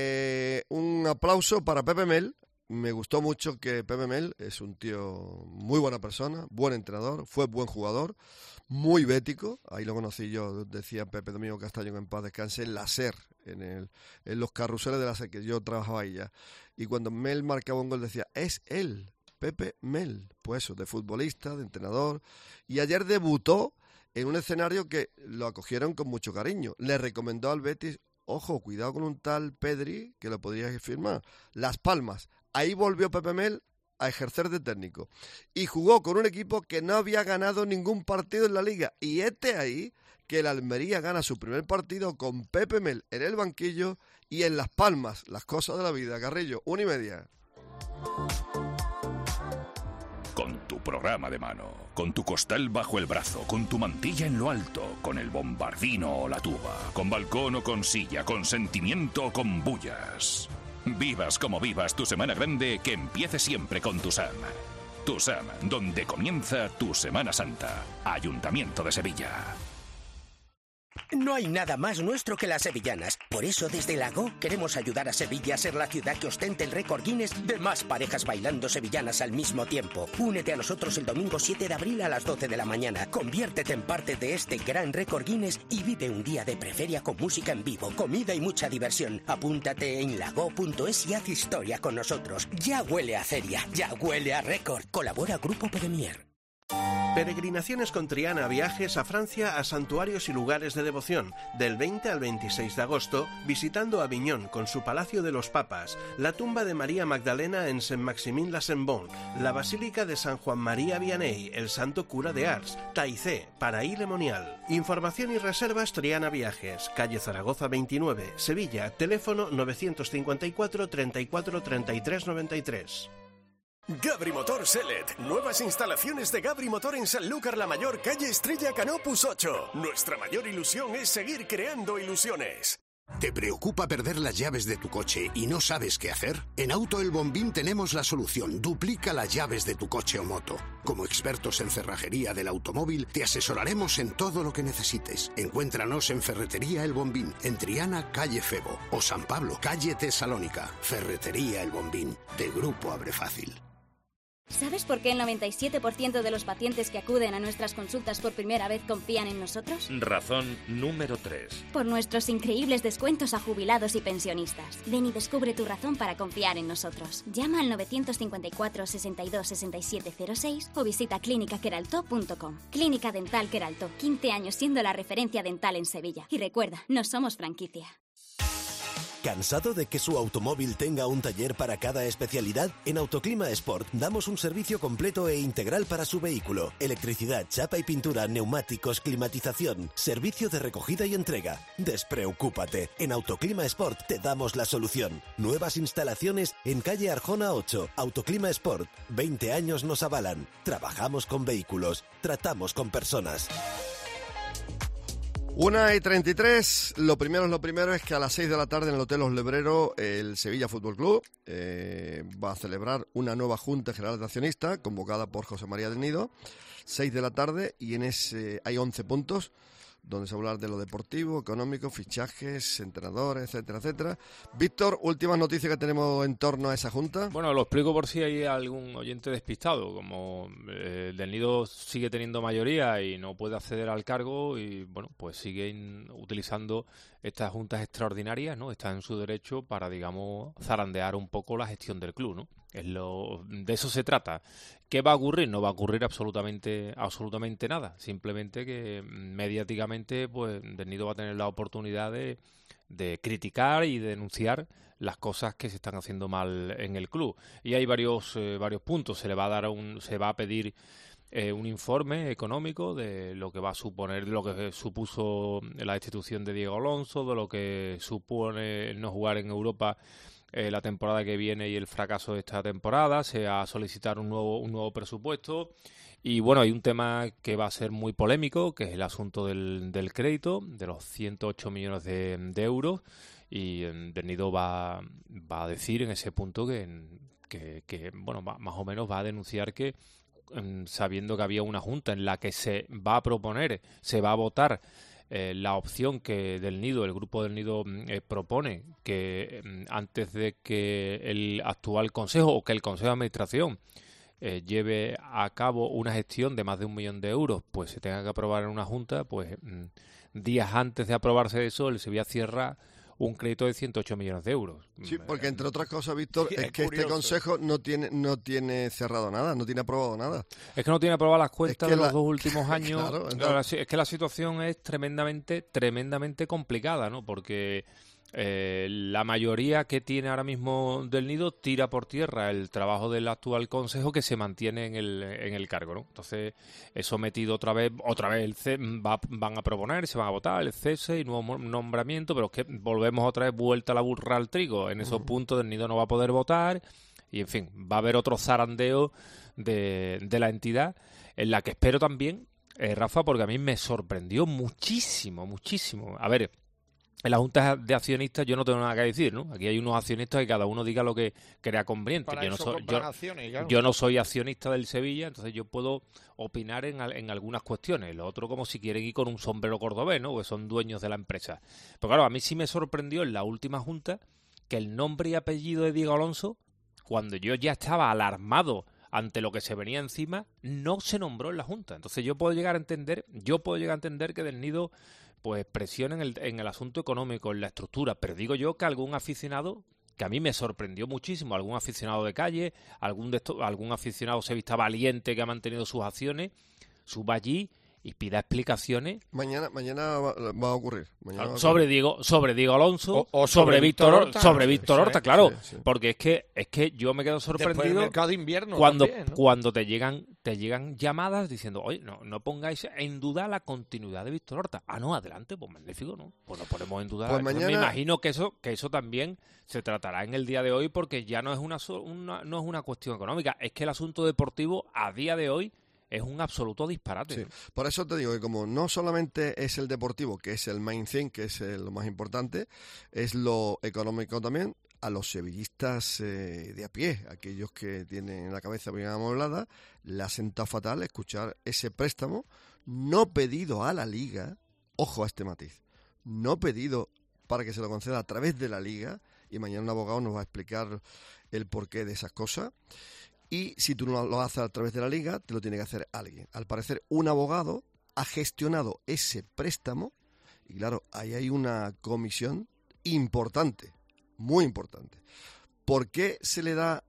Speaker 3: eh, un aplauso para Pepe Mel. Me gustó mucho que Pepe Mel es un tío muy buena persona, buen entrenador, fue buen jugador, muy bético. Ahí lo conocí yo, decía Pepe Domingo Castaño, que en paz descanse, en la SER, en, el, en los carruseles de la SER, que yo trabajaba ahí ya. Y cuando Mel marcaba un gol decía, es él, Pepe Mel. Pues eso, de futbolista, de entrenador. Y ayer debutó en un escenario que lo acogieron con mucho cariño. Le recomendó al Betis, ojo, cuidado con un tal Pedri, que lo podrías firmar. Las Palmas. Ahí volvió Pepe Mel a ejercer de técnico. Y jugó con un equipo que no había ganado ningún partido en la Liga. Y este ahí, que el Almería gana su primer partido con Pepe Mel en el banquillo y en Las Palmas. Las cosas de la vida. Carrillo, una y media.
Speaker 5: Con tu programa de mano, con tu costal bajo el brazo, con tu mantilla en lo alto, con el bombardino o la tuba, con balcón o con silla, con sentimiento o con bullas. Vivas como vivas tu Semana Grande, que empiece siempre con Tusam. Tusam, donde comienza tu Semana Santa. Ayuntamiento de Sevilla.
Speaker 6: No hay nada más nuestro que las sevillanas. Por eso, desde la Go, queremos ayudar a Sevilla a ser la ciudad que ostente el récord Guinness de más parejas bailando sevillanas al mismo tiempo. Únete a nosotros el domingo siete de abril a las doce de la mañana. Conviértete en parte de este gran récord Guinness y vive un día de preferia con música en vivo, comida y mucha diversión. Apúntate en lago punto es y haz historia con nosotros. Ya huele a feria, ya huele a récord. Colabora Grupo Premier.
Speaker 7: Peregrinaciones con Triana Viajes a Francia, a santuarios y lugares de devoción, del veinte al veintiséis de agosto, visitando Aviñón con su Palacio de los Papas, la tumba de María Magdalena en Saint-Maximin-la-Sembon, la Basílica de San Juan María Vianney, el Santo Cura de Ars, Taizé, Paraí Le Monial. Información y reservas Triana Viajes, calle Zaragoza veintinueve, Sevilla, teléfono novecientos cincuenta y cuatro, treinta y cuatro, treinta y tres, noventa y tres.
Speaker 8: Gabri Motor Selet. Nuevas instalaciones de Gabri Motor en Sanlúcar la Mayor, calle Estrella Canopus ocho. Nuestra mayor ilusión es seguir creando ilusiones.
Speaker 9: ¿Te preocupa perder las llaves de tu coche y no sabes qué hacer? En Auto El Bombín tenemos la solución. Duplica las llaves de tu coche o moto. Como expertos en cerrajería del automóvil, te asesoraremos en todo lo que necesites. Encuéntranos en Ferretería El Bombín, en Triana, calle Febo, o San Pablo, calle Tesalónica. Ferretería El Bombín, de Grupo Abre Fácil.
Speaker 10: ¿Sabes por qué el noventa y siete por ciento de los pacientes que acuden a nuestras consultas por primera vez confían en nosotros?
Speaker 11: Razón número tres.
Speaker 10: Por nuestros increíbles descuentos a jubilados y pensionistas. Ven y descubre tu razón para confiar en nosotros. Llama al novecientos cincuenta y cuatro, sesenta y dos, sesenta y siete cero seis o visita clínica queralto punto com. Clínica Dental Queralto, quince años siendo la referencia dental en Sevilla. Y recuerda, no somos franquicia.
Speaker 12: ¿Cansado de que su automóvil tenga un taller para cada especialidad? En Autoclima Sport damos un servicio completo e integral para su vehículo. Electricidad, chapa y pintura, neumáticos, climatización, servicio de recogida y entrega. Despreocúpate, en Autoclima Sport te damos la solución. Nuevas instalaciones en calle Arjona ocho. Autoclima Sport, veinte años nos avalan. Trabajamos con vehículos, tratamos con personas.
Speaker 3: Una y treinta y tres, lo primero es lo primero es que a las seis de la tarde en el Hotel Los Lebreros el Sevilla Fútbol Club eh, va a celebrar una nueva Junta General de Accionistas convocada por José María del Nido, seis de la tarde, y en ese hay once puntos donde se va a hablar de lo deportivo, económico, fichajes, entrenadores, etcétera, etcétera. Víctor, últimas noticias que tenemos en torno a esa junta.
Speaker 2: Bueno, lo explico por si hay algún oyente despistado. Como eh, Del Nido sigue teniendo mayoría y no puede acceder al cargo, y bueno, pues siguen utilizando estas juntas extraordinarias, ¿no? Está en su derecho para, digamos, zarandear un poco la gestión del club, ¿no? Es lo, de eso se trata. ¿Qué va a ocurrir? No va a ocurrir absolutamente absolutamente nada. Simplemente que mediáticamente pues Del Nido va a tener la oportunidad de, de criticar y denunciar las cosas que se están haciendo mal en el club. Y hay varios eh, varios puntos. Se le va a dar un, se va a pedir eh, un informe económico de lo que va a suponer, de lo que supuso la destitución de Diego Alonso, de lo que supone no jugar en Europa Eh, la temporada que viene y el fracaso de esta temporada. Se va a solicitar un nuevo un nuevo presupuesto, y bueno, hay un tema que va a ser muy polémico, que es el asunto del, del crédito, de los ciento ocho millones de, de euros, y eh, Del Nido va, va a decir en ese punto que, que, que bueno, va, más o menos va a denunciar que, eh, sabiendo que había una junta en la que se va a proponer, se va a votar Eh, la opción que Del Nido, el grupo Del Nido eh, propone, que eh, antes de que el actual consejo o que el consejo de administración eh, lleve a cabo una gestión de más de un millón de euros, pues se tenga que aprobar en una junta, pues mm, días antes de aprobarse eso, el Sevilla cierra un crédito de ciento ocho millones de euros.
Speaker 3: Sí, porque entre otras cosas, Víctor,
Speaker 2: Sí,
Speaker 3: es,
Speaker 2: es
Speaker 3: que
Speaker 2: curioso.
Speaker 3: este consejo no tiene no tiene cerrado nada, no tiene aprobado nada.
Speaker 2: Es que no tiene aprobadas las cuentas
Speaker 3: Es que
Speaker 2: de
Speaker 3: la-
Speaker 2: los dos últimos años.
Speaker 3: Claro,
Speaker 2: Claro,
Speaker 3: entonces-
Speaker 2: la si- es que la situación es tremendamente, tremendamente complicada, ¿no? Porque eh, la mayoría que tiene ahora mismo Del Nido tira por tierra el trabajo del actual consejo, que se mantiene en el, en el cargo, ¿no? Entonces, es sometido otra vez, otra vez el ce- va, van a proponer, se van a votar el cese y nuevo mo- nombramiento, pero es que volvemos otra vez vuelta la burra al trigo. En esos puntos Del Nido no va a poder votar, y en fin, va a haber otro zarandeo de, de la entidad, en la que espero también, eh, Rafa, porque a mí me sorprendió muchísimo, muchísimo. A ver, en la Junta de Accionistas yo no tengo nada que decir, ¿no? Aquí hay unos accionistas y cada uno diga lo que crea conveniente.
Speaker 4: Para
Speaker 2: Yo no,
Speaker 4: eso
Speaker 2: soy,
Speaker 4: compran
Speaker 2: yo,
Speaker 4: acciones, claro.
Speaker 2: yo no soy accionista del Sevilla, entonces yo puedo opinar en, en algunas cuestiones. Lo otro como si quieren ir con un sombrero cordobés, ¿no? Porque son dueños de la empresa. Pero claro, a mí sí me sorprendió en la última Junta que el nombre y apellido de Diego Alonso, cuando yo ya estaba alarmado ante lo que se venía encima, no se nombró en la Junta. Entonces yo puedo llegar a entender, yo puedo llegar a entender que Del Nido pues presiona en el, en el asunto económico, en la estructura, pero digo yo que algún aficionado, que a mí me sorprendió muchísimo, algún aficionado de calle, algún de estos, algún aficionado sevista valiente que ha mantenido sus acciones, suba allí y pida explicaciones.
Speaker 3: Mañana, mañana va, va a ocurrir. Mañana va a
Speaker 2: sobre
Speaker 3: ocurrir.
Speaker 2: Diego, sobre Diego Alonso,
Speaker 4: O- o
Speaker 2: sobre,
Speaker 4: sobre
Speaker 2: Víctor
Speaker 4: Víctor
Speaker 2: Horta,
Speaker 4: Horta.
Speaker 2: sobre Víctor
Speaker 4: Sí,
Speaker 2: Horta, claro,
Speaker 3: sí, sí.
Speaker 2: porque es que es que yo me quedo
Speaker 4: Después del
Speaker 2: sorprendido
Speaker 4: mercado de invierno
Speaker 2: cuando
Speaker 4: también, ¿no?
Speaker 2: cuando te llegan te llegan llamadas diciendo, oye, no no pongáis en duda la continuidad de Víctor Horta. Ah, no, adelante, pues magnífico, ¿no? Pues no ponemos en duda.
Speaker 3: Pues
Speaker 2: Entonces,
Speaker 3: mañana-
Speaker 2: me imagino que eso que eso también se tratará en el día de hoy, porque ya no es una, so- una no es una cuestión económica, es que el asunto deportivo a día de hoy es un absoluto disparate.
Speaker 3: Sí. Por eso te digo que como no solamente es el deportivo, que es el main thing, que es eh, lo más importante, es lo económico también. A los sevillistas eh, de a pie, aquellos que tienen en la cabeza bien amueblada, le ha sentado fatal escuchar ese préstamo no pedido a la Liga, ojo a este matiz, no pedido para que se lo conceda a través de la Liga, y mañana un abogado nos va a explicar el porqué de esas cosas. Y si tú no lo haces a través de la Liga, te lo tiene que hacer alguien. Al parecer, un abogado ha gestionado ese préstamo y, claro, ahí hay una comisión importante, muy importante. ¿Por qué se le da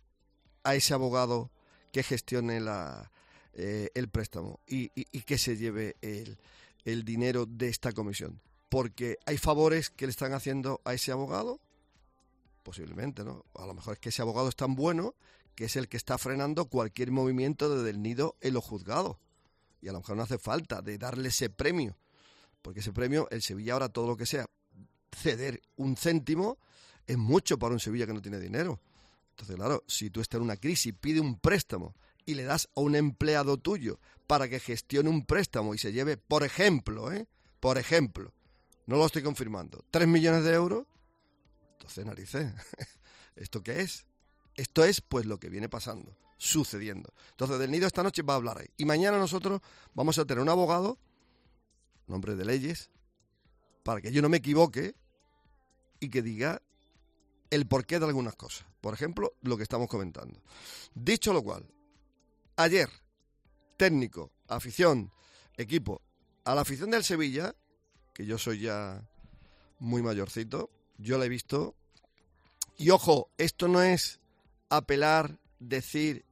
Speaker 3: a ese abogado que gestione la, eh, el préstamo y, y, y que se lleve el, el dinero de esta comisión? ¿Porque hay favores que le están haciendo a ese abogado? Posiblemente, ¿no? A lo mejor es que ese abogado es tan bueno que es el que está frenando cualquier movimiento de Del Nido en los juzgados. Y a lo mejor no hace falta de darle ese premio, porque ese premio, el Sevilla ahora todo lo que sea, ceder un céntimo, es mucho para un Sevilla que no tiene dinero. Entonces, claro, si tú estás en una crisis, pide un préstamo y le das a un empleado tuyo para que gestione un préstamo y se lleve, por ejemplo, ¿eh? Por ejemplo, no lo estoy confirmando, tres millones de euros, entonces, narices, ¿esto qué es? Esto es, pues, lo que viene pasando, sucediendo. Entonces, Del Nido esta noche va a hablar ahí. Y mañana nosotros vamos a tener un abogado, un hombre de leyes, para que yo no me equivoque y que diga el porqué de algunas cosas. Por ejemplo, lo que estamos comentando. Dicho lo cual, ayer, técnico, afición, equipo, a la afición del Sevilla, que yo soy ya muy mayorcito, yo la he visto. Y ojo, esto no es apelar, decir,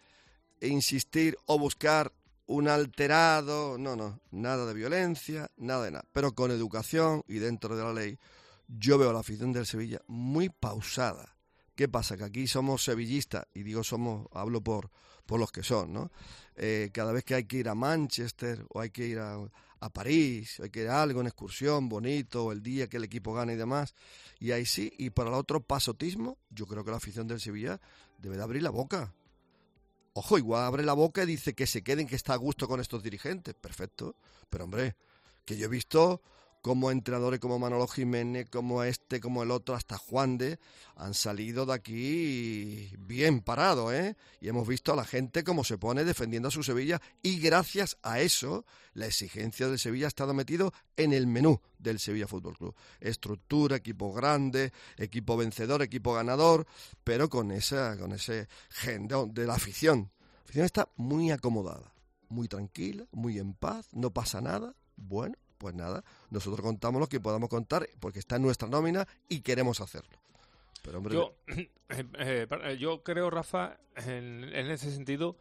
Speaker 3: insistir o buscar un alterado, no, no, nada de violencia, nada de nada, pero con educación y dentro de la ley. Yo veo a la afición del Sevilla muy pausada. ¿Qué pasa? Que aquí somos sevillistas, y digo somos, hablo por, por los que son, ¿no? Eh, cada vez que hay que ir a Manchester o hay que ir a, a París, o hay que ir a algo, en excursión, bonito, o el día que el equipo gane y demás, y ahí sí, y para el otro pasotismo, yo creo que la afición del Sevilla debe de abrir la boca. Ojo, igual abre la boca y dice que se queden, que está a gusto con estos dirigentes, perfecto, pero hombre, que yo he visto como entrenadores como Manolo Jiménez, como este, como el otro, hasta Juan de, han salido de aquí bien parados, ¿eh? Y hemos visto a la gente cómo se pone defendiendo a su Sevilla, y gracias a eso la exigencia del Sevilla ha estado metido en el menú del Sevilla Fútbol Club. Estructura, equipo grande, equipo vencedor, equipo ganador, pero con esa, con ese gen de, de la afición. La afición está muy acomodada, muy tranquila, muy en paz, no pasa nada. Bueno, pues nada, nosotros contamos lo que podamos contar porque está en nuestra nómina y queremos hacerlo. Pero hombre,
Speaker 2: yo, eh, eh, yo creo, Rafa, en, en ese sentido,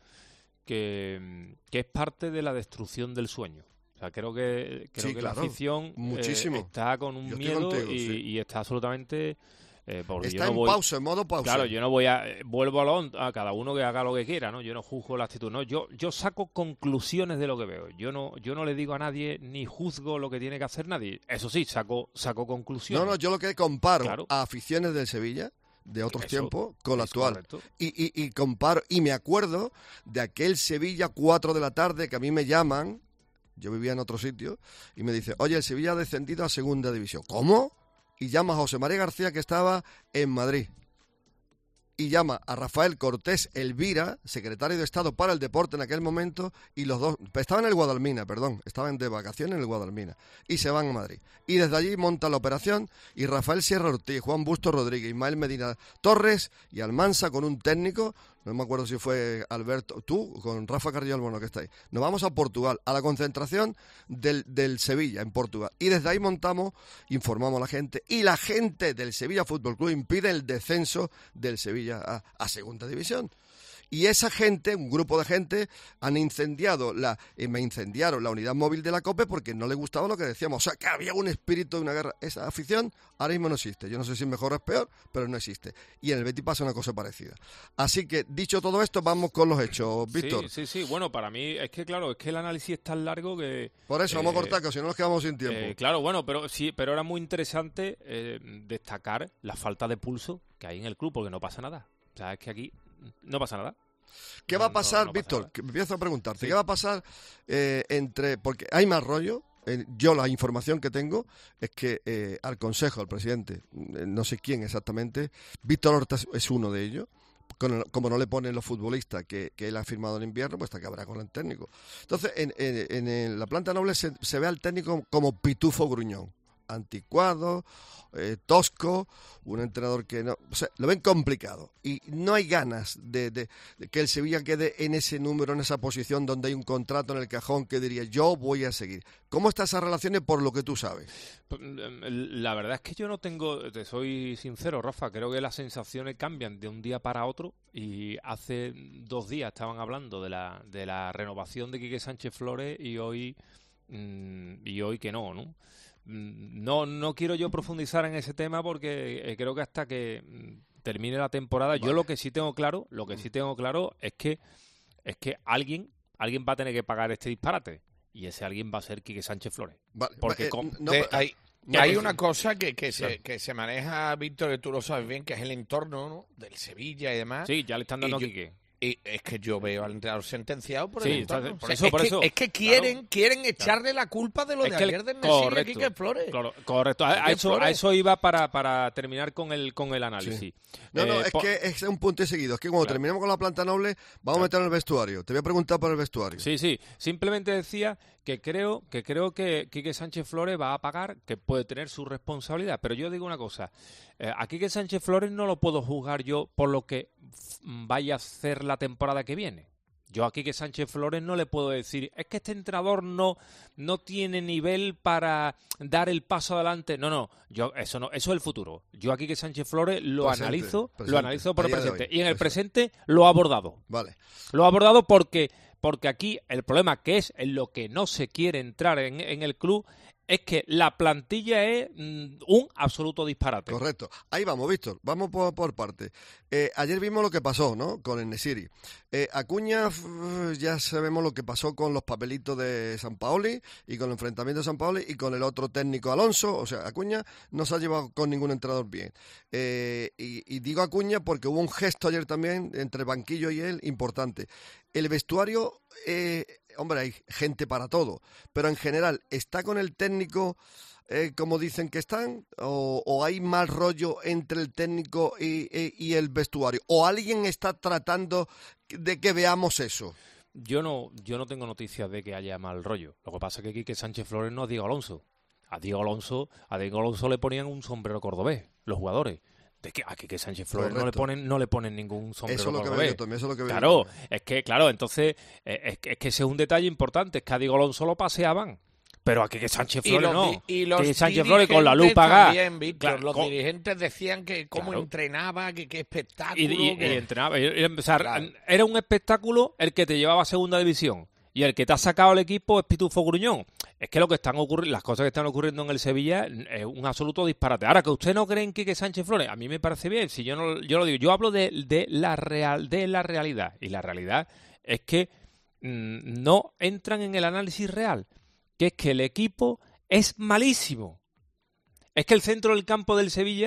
Speaker 2: que, que es parte de la destrucción del sueño. O sea, creo que, creo
Speaker 3: sí,
Speaker 2: que
Speaker 3: claro,
Speaker 2: la afición
Speaker 3: muchísimo.
Speaker 2: Eh, está con un
Speaker 3: yo
Speaker 2: miedo
Speaker 3: contigo,
Speaker 2: y,
Speaker 3: sí.
Speaker 2: y está absolutamente... Eh, porque
Speaker 3: está
Speaker 2: yo no
Speaker 3: en
Speaker 2: voy,
Speaker 3: pausa, en modo pausa.
Speaker 2: Claro, yo no voy a... Eh, vuelvo a, lo, a cada uno que haga lo que quiera, ¿no? Yo no juzgo la actitud, ¿no? Yo, yo saco conclusiones de lo que veo. Yo no yo no le digo a nadie ni juzgo lo que tiene que hacer nadie. Eso sí, saco saco conclusiones.
Speaker 3: No, no, yo lo que comparo
Speaker 2: claro.
Speaker 3: a aficiones del Sevilla, de otros
Speaker 2: Eso,
Speaker 3: tiempos con la
Speaker 2: es
Speaker 3: actual.
Speaker 2: correcto.
Speaker 3: Y, y, y comparo, y me acuerdo de aquel Sevilla cuatro de la tarde que a mí me llaman, yo vivía en otro sitio, y me dice, oye, el Sevilla ha descendido a segunda división. ¿Cómo? Y llama a José María García, que estaba en Madrid. Y llama a Rafael Cortés Elvira, secretario de Estado para el Deporte en aquel momento, y los dos, estaban en el Guadalmina, perdón, estaban de vacaciones en el Guadalmina, y se van a Madrid. Y desde allí monta la operación, y Rafael Sierra Ortiz, Juan Busto Rodríguez, Ismael Medina Torres y Almansa con un técnico, no me acuerdo si fue Alberto, tú, con Rafa Carrillo Albono, que está ahí. Nos vamos a Portugal, a la concentración del, del Sevilla en Portugal. Y desde ahí montamos, informamos a la gente, y la gente del Sevilla Fútbol Club impide el descenso del Sevilla a, a segunda división. Y esa gente, un grupo de gente, han incendiado la, eh, me incendiaron la unidad móvil de la COPE porque no les gustaba lo que decíamos. O sea, que había un espíritu de una guerra. Esa afición ahora mismo no existe. Yo no sé si es mejor o es peor, pero no existe. Y en el Betis pasa una cosa parecida. Así que, dicho todo esto, vamos con los hechos. Víctor.
Speaker 2: Sí, sí, sí. Bueno, para mí es que, claro, es que el análisis es tan largo que...
Speaker 3: Por eso,
Speaker 2: eh,
Speaker 3: vamos a cortar, que si no nos quedamos sin tiempo.
Speaker 2: Eh, claro, bueno, pero sí, pero era muy interesante eh, destacar la falta de pulso que hay en el club, porque no pasa nada. O sea, es que aquí no pasa nada.
Speaker 3: ¿Qué va a pasar,
Speaker 2: no, no pasa
Speaker 3: Víctor?
Speaker 2: nada.
Speaker 3: Que empiezo a preguntarte.
Speaker 2: Sí.
Speaker 3: ¿Qué va a pasar eh, entre...? Porque hay más rollo. Eh, yo la información que tengo es que eh, al Consejo, al presidente, eh, no sé quién exactamente, Víctor Horta es uno de ellos. Con el, como no le ponen los futbolistas que, que él ha firmado en invierno, pues está que habrá con el técnico. Entonces, en, en, en la planta noble se, se ve al técnico como pitufo gruñón. Anticuado, eh, tosco, un entrenador que no, o sea, lo ven complicado y no hay ganas de, de, de que el Sevilla quede en ese número, en esa posición donde hay un contrato en el cajón que diría yo voy a seguir. ¿Cómo están esas relaciones por lo que tú sabes?
Speaker 2: La verdad es que yo no tengo, te soy sincero, Rafa, creo que las sensaciones cambian de un día para otro y hace dos días estaban hablando de la, de la renovación de Quique Sánchez Flores y hoy, mmm, y hoy que no, ¿no? No, no quiero yo profundizar en ese tema porque eh, creo que hasta que mm, termine la temporada, vale. Yo lo que sí tengo claro, lo que sí tengo claro es que es que alguien, alguien va a tener que pagar este disparate y ese alguien va a ser Quique Sánchez Flores.
Speaker 3: Vale.
Speaker 2: Porque
Speaker 3: eh,
Speaker 2: con,
Speaker 3: no,
Speaker 4: de, hay,
Speaker 3: no,
Speaker 4: hay
Speaker 3: no,
Speaker 4: una
Speaker 3: no.
Speaker 4: cosa que, que, se, que se maneja, Víctor, que tú lo sabes bien, que es el entorno, ¿no?, del Sevilla y demás.
Speaker 2: Sí, ya le están dando a
Speaker 4: yo,
Speaker 2: Quique.
Speaker 4: Y es que yo veo al entrenador sentenciado por
Speaker 2: sí,
Speaker 4: el entorno.
Speaker 2: Por
Speaker 4: o sea,
Speaker 2: eso,
Speaker 4: es,
Speaker 2: por
Speaker 4: que,
Speaker 2: eso,
Speaker 4: es que quieren,
Speaker 2: claro,
Speaker 4: quieren echarle
Speaker 2: claro.
Speaker 4: la culpa de lo
Speaker 2: es
Speaker 4: de
Speaker 2: que
Speaker 4: ayer
Speaker 2: el,
Speaker 4: del Nesiri
Speaker 2: correcto,
Speaker 4: y Quique Flores.
Speaker 2: Claro, correcto. A, a, eso, a eso iba para, para terminar con el con el análisis.
Speaker 3: Sí. No, no,
Speaker 2: eh,
Speaker 3: es
Speaker 2: po-
Speaker 3: que es un punto y seguido. Es que cuando
Speaker 2: Claro.
Speaker 3: terminemos con la planta noble, vamos
Speaker 2: Claro.
Speaker 3: a meter en el vestuario. Te voy a preguntar por el vestuario.
Speaker 2: Sí, sí. Simplemente decía que creo que creo que Quique Sánchez Flores va a pagar, que puede tener su responsabilidad. Pero yo digo una cosa. Eh, a Quique Sánchez Flores no lo puedo juzgar yo por lo que f- vaya a hacer la temporada que viene. Yo a Quique Sánchez Flores no le puedo decir, es que este entrenador no, no tiene nivel para dar el paso adelante. No, no, yo eso no, eso es el futuro. Yo a Quique Sánchez Flores lo
Speaker 3: Presente,
Speaker 2: analizo,
Speaker 3: presente,
Speaker 2: lo analizo por
Speaker 3: a
Speaker 2: el
Speaker 3: día de
Speaker 2: presente.
Speaker 3: hoy,
Speaker 2: Y en el
Speaker 3: eso.
Speaker 2: presente lo ha abordado.
Speaker 3: Vale.
Speaker 2: Lo ha abordado porque, porque aquí el problema que es en lo que no se quiere entrar en, en el club es que la plantilla es mm, un absoluto disparate.
Speaker 3: Correcto. Ahí vamos, Víctor. Vamos por, por parte. Eh, ayer vimos lo que pasó, ¿no? Con el Nesiri. Eh, Acuña, f- ya sabemos lo que pasó con los papelitos de San Paoli y con el enfrentamiento de San Paoli y con el otro técnico Alonso. O sea, Acuña no se ha llevado con ningún entrenador bien. Eh, y, y digo Acuña porque hubo un gesto ayer también entre el banquillo y él importante. El vestuario... Eh, hombre, hay gente para todo, pero en general, ¿está con el técnico eh, como dicen que están? ¿O, o hay mal rollo entre el técnico y, y, y el vestuario? ¿O alguien está tratando de que veamos eso?
Speaker 2: Yo no, yo no tengo noticias de que haya mal rollo. Lo que pasa es que Quique Sánchez Flores no es Diego Alonso. A Diego Alonso, a Diego Alonso le ponían un sombrero cordobés, los jugadores. De que a Quique Sánchez Flores no le
Speaker 3: Correcto.
Speaker 2: ponen no le ponen ningún sombrero
Speaker 3: Eso es lo que veo
Speaker 2: cordobés.
Speaker 3: yo también, eso es lo que veo
Speaker 2: Claro,
Speaker 3: yo también.
Speaker 2: es que claro, entonces eh, es, que, es que ese es un detalle importante, es que a Diego Alonso lo paseaban, pero a Quique Sánchez
Speaker 4: Y
Speaker 2: Flores
Speaker 4: los,
Speaker 2: no.
Speaker 4: di- y los
Speaker 2: Quique Sánchez Flores con la
Speaker 4: dirigentes
Speaker 2: lupa gas.
Speaker 4: también, Víctor,
Speaker 2: Claro,
Speaker 4: los
Speaker 2: con-
Speaker 4: dirigentes decían que cómo
Speaker 2: Claro.
Speaker 4: entrenaba, que qué espectáculo.
Speaker 2: y, y-
Speaker 4: que-
Speaker 2: y entrenaba. Y- y- o sea,
Speaker 4: Claro.
Speaker 2: era un espectáculo el que te llevaba a segunda división. Y el que te ha sacado el equipo es Pitufo Gruñón. Es que lo que están ocurriendo, las cosas que están ocurriendo en el Sevilla es un absoluto disparate. Ahora, que usted no cree en Quique Sánchez Flores, a mí me parece bien. Si yo no, yo lo digo, yo hablo de, de la real, de la realidad. Y la realidad es que mmm, no entran en el análisis real, que es que el equipo es malísimo. Es que el centro del campo del Sevilla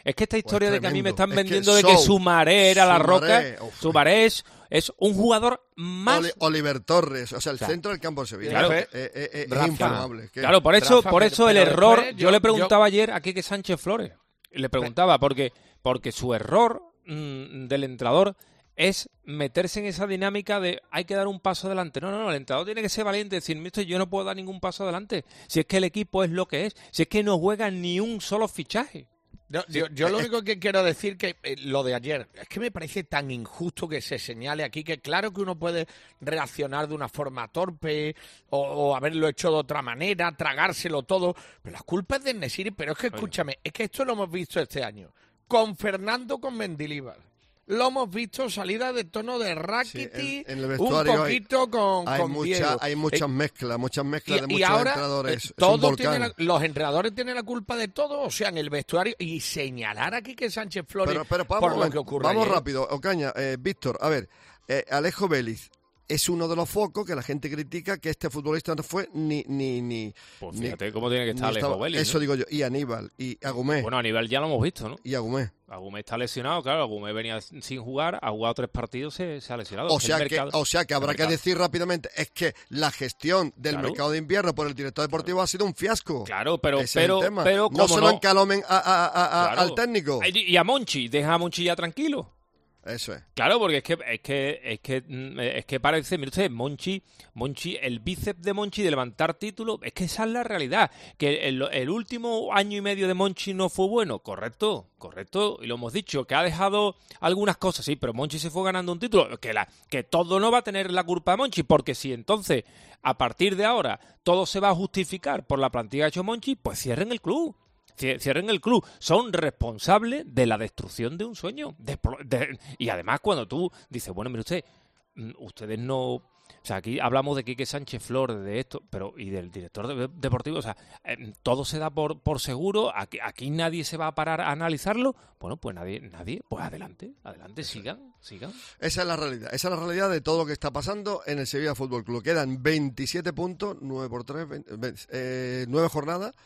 Speaker 2: Es que esta historia
Speaker 3: Pues
Speaker 2: de que a mí me
Speaker 3: tremendo.
Speaker 2: están
Speaker 3: Es que
Speaker 2: vendiendo de
Speaker 3: Sou,
Speaker 2: que Soumaré era la
Speaker 3: Soumaré,
Speaker 2: roca,
Speaker 3: uf.
Speaker 2: Soumaré es, es un jugador más...
Speaker 3: Oli- Oliver Torres, o sea, el
Speaker 2: O sea,
Speaker 3: centro del campo de Sevilla.
Speaker 2: claro.
Speaker 3: Eh, eh, eh, es
Speaker 4: Rafa.
Speaker 3: infumable. ¿Qué?
Speaker 2: Claro, por eso,
Speaker 4: Rafa,
Speaker 2: por
Speaker 4: pero-
Speaker 2: eso el
Speaker 4: pero
Speaker 2: error,
Speaker 4: después
Speaker 2: yo,
Speaker 4: yo-
Speaker 2: le preguntaba ayer a Quique Sánchez Flores, le preguntaba, porque, porque su error mmm, del entrenador es meterse en esa dinámica de hay que dar un paso adelante. No, no, no, el entrenador tiene que ser valiente y decir, mister, yo no puedo dar ningún paso adelante. Si es que el equipo es lo que es, si es que no juega ni un solo fichaje.
Speaker 4: No, yo, yo lo único que quiero decir que eh, lo de ayer es que me parece tan injusto que se señale aquí que claro que uno puede reaccionar de una forma torpe o, o haberlo hecho de otra manera, tragárselo todo, pero la culpa es de Nesiri. Pero es que escúchame, es que esto lo hemos visto este año con Fernando, con Mendilibar. Lo hemos visto salida de tono de Rakitic,
Speaker 3: Sí, en- en el
Speaker 4: un
Speaker 3: vestuario
Speaker 4: poquito
Speaker 3: hay-
Speaker 4: con,
Speaker 3: Hay,
Speaker 4: con
Speaker 3: mucha,
Speaker 4: Diego.
Speaker 3: hay muchas
Speaker 4: Eh,
Speaker 3: mezclas, muchas mezclas de
Speaker 4: y, y
Speaker 3: muchos
Speaker 4: ahora
Speaker 3: entrenadores.
Speaker 4: eh,
Speaker 3: Es un
Speaker 4: todo
Speaker 3: volcán.
Speaker 4: tiene la- los entrenadores tienen la culpa de todo, o sea, en el vestuario, y señalar aquí que Sánchez Flores
Speaker 3: Pero, pero vamos,
Speaker 4: por
Speaker 3: un
Speaker 4: lo
Speaker 3: momento,
Speaker 4: que ocurre
Speaker 3: vamos
Speaker 4: ayer.
Speaker 3: rápido, Ocaña, eh, Víctor, a ver, eh, Alejo Vélez es uno de los focos que la gente critica que este futbolista no fue ni... ni, ni
Speaker 2: Pues
Speaker 3: ni-
Speaker 2: fíjate cómo tiene que estar
Speaker 3: ni
Speaker 2: Alejo
Speaker 3: estaba-
Speaker 2: Vélez,
Speaker 3: Eso
Speaker 2: ¿no?
Speaker 3: digo yo, y Aníbal, y Agumé,
Speaker 2: Bueno, a nivel ya lo hemos visto, ¿no?
Speaker 3: y Agumé.
Speaker 2: Agumé está lesionado, claro, Agumé venía sin jugar, ha jugado tres partidos, se, se ha lesionado.
Speaker 3: O
Speaker 2: Es el
Speaker 3: sea, que,
Speaker 2: mercado-
Speaker 3: o sea que habrá
Speaker 2: el
Speaker 3: que
Speaker 2: mercado.
Speaker 3: decir rápidamente, es que la gestión del
Speaker 2: Claro.
Speaker 3: mercado de invierno por el director deportivo ha sido un fiasco.
Speaker 2: Claro, pero,
Speaker 3: Ese es el
Speaker 2: pero,
Speaker 3: tema.
Speaker 2: pero
Speaker 3: no
Speaker 2: como
Speaker 3: se lo
Speaker 2: no,
Speaker 3: encalomen a- a- a- a-
Speaker 2: Claro.
Speaker 3: al técnico.
Speaker 2: Ay, Y a Monchi, deja a Monchi ya tranquilo.
Speaker 3: Eso es.
Speaker 2: Claro, porque es que es que es que mm, es que parece, mire usted, Monchi, Monchi, el bíceps de Monchi de levantar títulos, es que esa es la realidad, que el, el último año y medio de Monchi no fue bueno, correcto, correcto, y lo hemos dicho, que ha dejado algunas cosas, sí, pero Monchi se fue ganando un título, que la que todo no va a tener la culpa de Monchi, porque si entonces a partir de ahora todo se va a justificar por la plantilla que ha hecho Monchi, pues cierren el club. Cie- Cierren el club, son responsables de la destrucción de un sueño. De pro- de- y además cuando tú dices, bueno, mire usted, mm, ustedes no... O sea, aquí hablamos de Quique Sánchez Flores, de esto, pero y del director de- deportivo, o sea, eh, todo se da por, por seguro, aquí, aquí nadie se va a parar a analizarlo. Bueno, pues nadie, nadie, pues adelante, adelante, sigan, sigan.
Speaker 3: Esa es la realidad. Esa es la realidad de todo lo que está pasando en el Sevilla Fútbol Club. Quedan veintisiete puntos, nueve por tres, veinte, veinte, eh, nueve jornadas.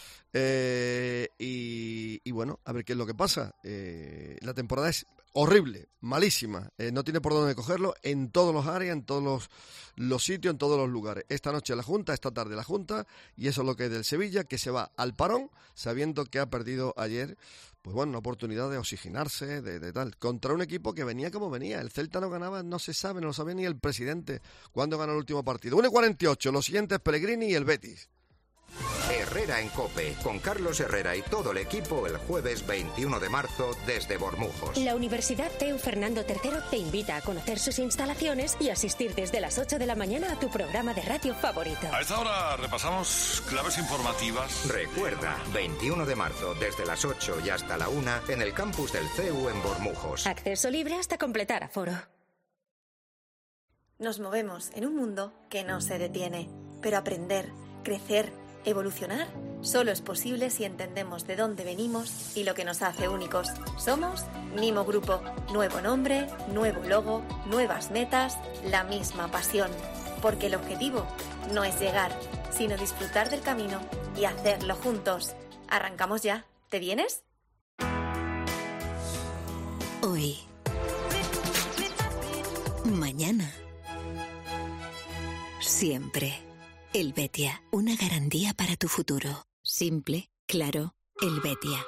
Speaker 3: Eh, y, y bueno, a ver qué es lo que pasa. Eh, la temporada es horrible, malísima. Eh, no tiene por dónde cogerlo en todos los áreas, en todos los, los sitios, en todos los lugares. Esta noche la Junta, esta tarde la Junta, y eso es lo que es del Sevilla, que se va al parón sabiendo que ha perdido ayer, pues bueno, una oportunidad de oxigenarse, de, de tal, contra un equipo que venía como venía. El Celta no ganaba, no se sabe, no lo sabía ni el presidente cuándo ganó el último partido. uno y cuarenta y ocho, los siguientes Pellegrini y el Betis.
Speaker 13: Herrera en COPE, con Carlos Herrera y todo el equipo el jueves veintiuno de marzo desde Bormujos.
Speaker 14: La Universidad T E U Fernando tercero te invita a conocer sus instalaciones y asistir desde las ocho de la mañana a tu programa de radio favorito.
Speaker 15: A esta hora repasamos claves informativas.
Speaker 13: Recuerda, veintiuno de marzo desde las ocho y hasta la una en el campus del C E U en Bormujos.
Speaker 14: Acceso libre hasta completar aforo.
Speaker 16: Nos movemos en un mundo que no se detiene, pero aprender, crecer, evolucionar solo es posible si entendemos de dónde venimos y lo que nos hace únicos. Somos Mimo Grupo. Nuevo nombre, nuevo logo, nuevas metas, la misma pasión. Porque el objetivo no es llegar, sino disfrutar del camino y hacerlo juntos. ¿Arrancamos ya? ¿Te vienes?
Speaker 17: Hoy. Mañana. Siempre. Helvetia, una garantía para tu futuro. Simple, claro, Helvetia.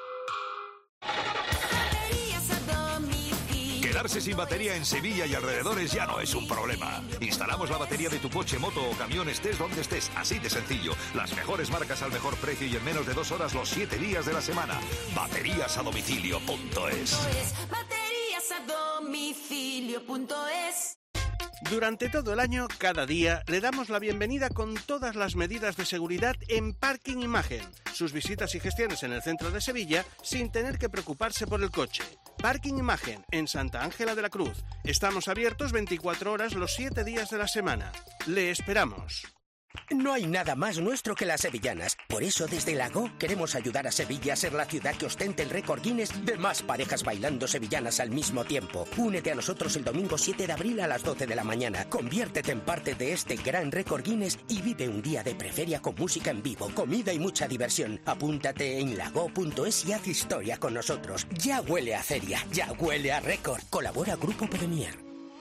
Speaker 5: Quedarse sin batería en Sevilla y alrededores ya no es un problema. Instalamos la batería de tu coche, moto o camión estés donde estés, así de sencillo. Las mejores marcas al mejor precio y en menos de dos horas los siete días de la semana. Baterías a domicilio punto es.
Speaker 18: Baterías a domicilio punto es.
Speaker 7: Durante todo el año, cada día, le damos la bienvenida con todas las medidas de seguridad en Parking Imagen. Sus visitas y gestiones en el centro de Sevilla sin tener que preocuparse por el coche. Parking Imagen, en Santa Ángela de la Cruz. Estamos abiertos veinticuatro horas los siete días de la semana. Le esperamos.
Speaker 6: No hay nada más nuestro que las sevillanas. Por eso, desde la Go, queremos ayudar a Sevilla a ser la ciudad que ostente el récord Guinness de más parejas bailando sevillanas al mismo tiempo. Únete a nosotros el domingo siete de abril a las doce de la mañana. Conviértete en parte de este gran récord Guinness y vive un día de preferia con música en vivo, comida y mucha diversión. Apúntate en lago punto es y haz historia con nosotros. Ya huele a feria, ya huele a récord. Colabora Grupo Premier.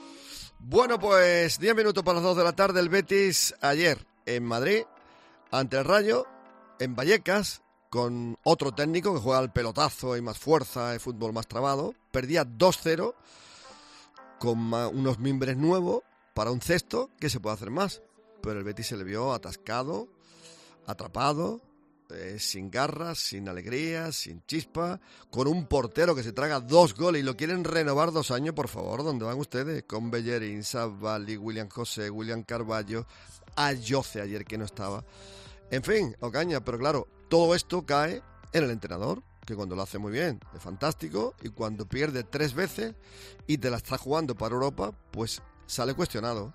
Speaker 3: Bueno, pues diez minutos para las dos de la tarde. El Betis ayer en Madrid, ante el Rayo, en Vallecas, con otro técnico que juega al pelotazo y más fuerza, y fútbol más trabado, perdía dos cero, con unos mimbres nuevos para un cesto. ¿Qué se puede hacer más? Pero el Betis se le vio atascado, atrapado, eh, sin garras, sin alegría, sin chispa, con un portero que se traga dos goles y lo quieren renovar dos años. Por favor, ¿dónde van ustedes? Con Bellerín, Savali, William José, William Carballo, Ayoce ayer que no estaba. En fin, Ocaña, pero claro, todo esto cae en el entrenador, que cuando lo hace muy bien es fantástico, y cuando pierde tres veces y te la está jugando para Europa, pues sale cuestionado.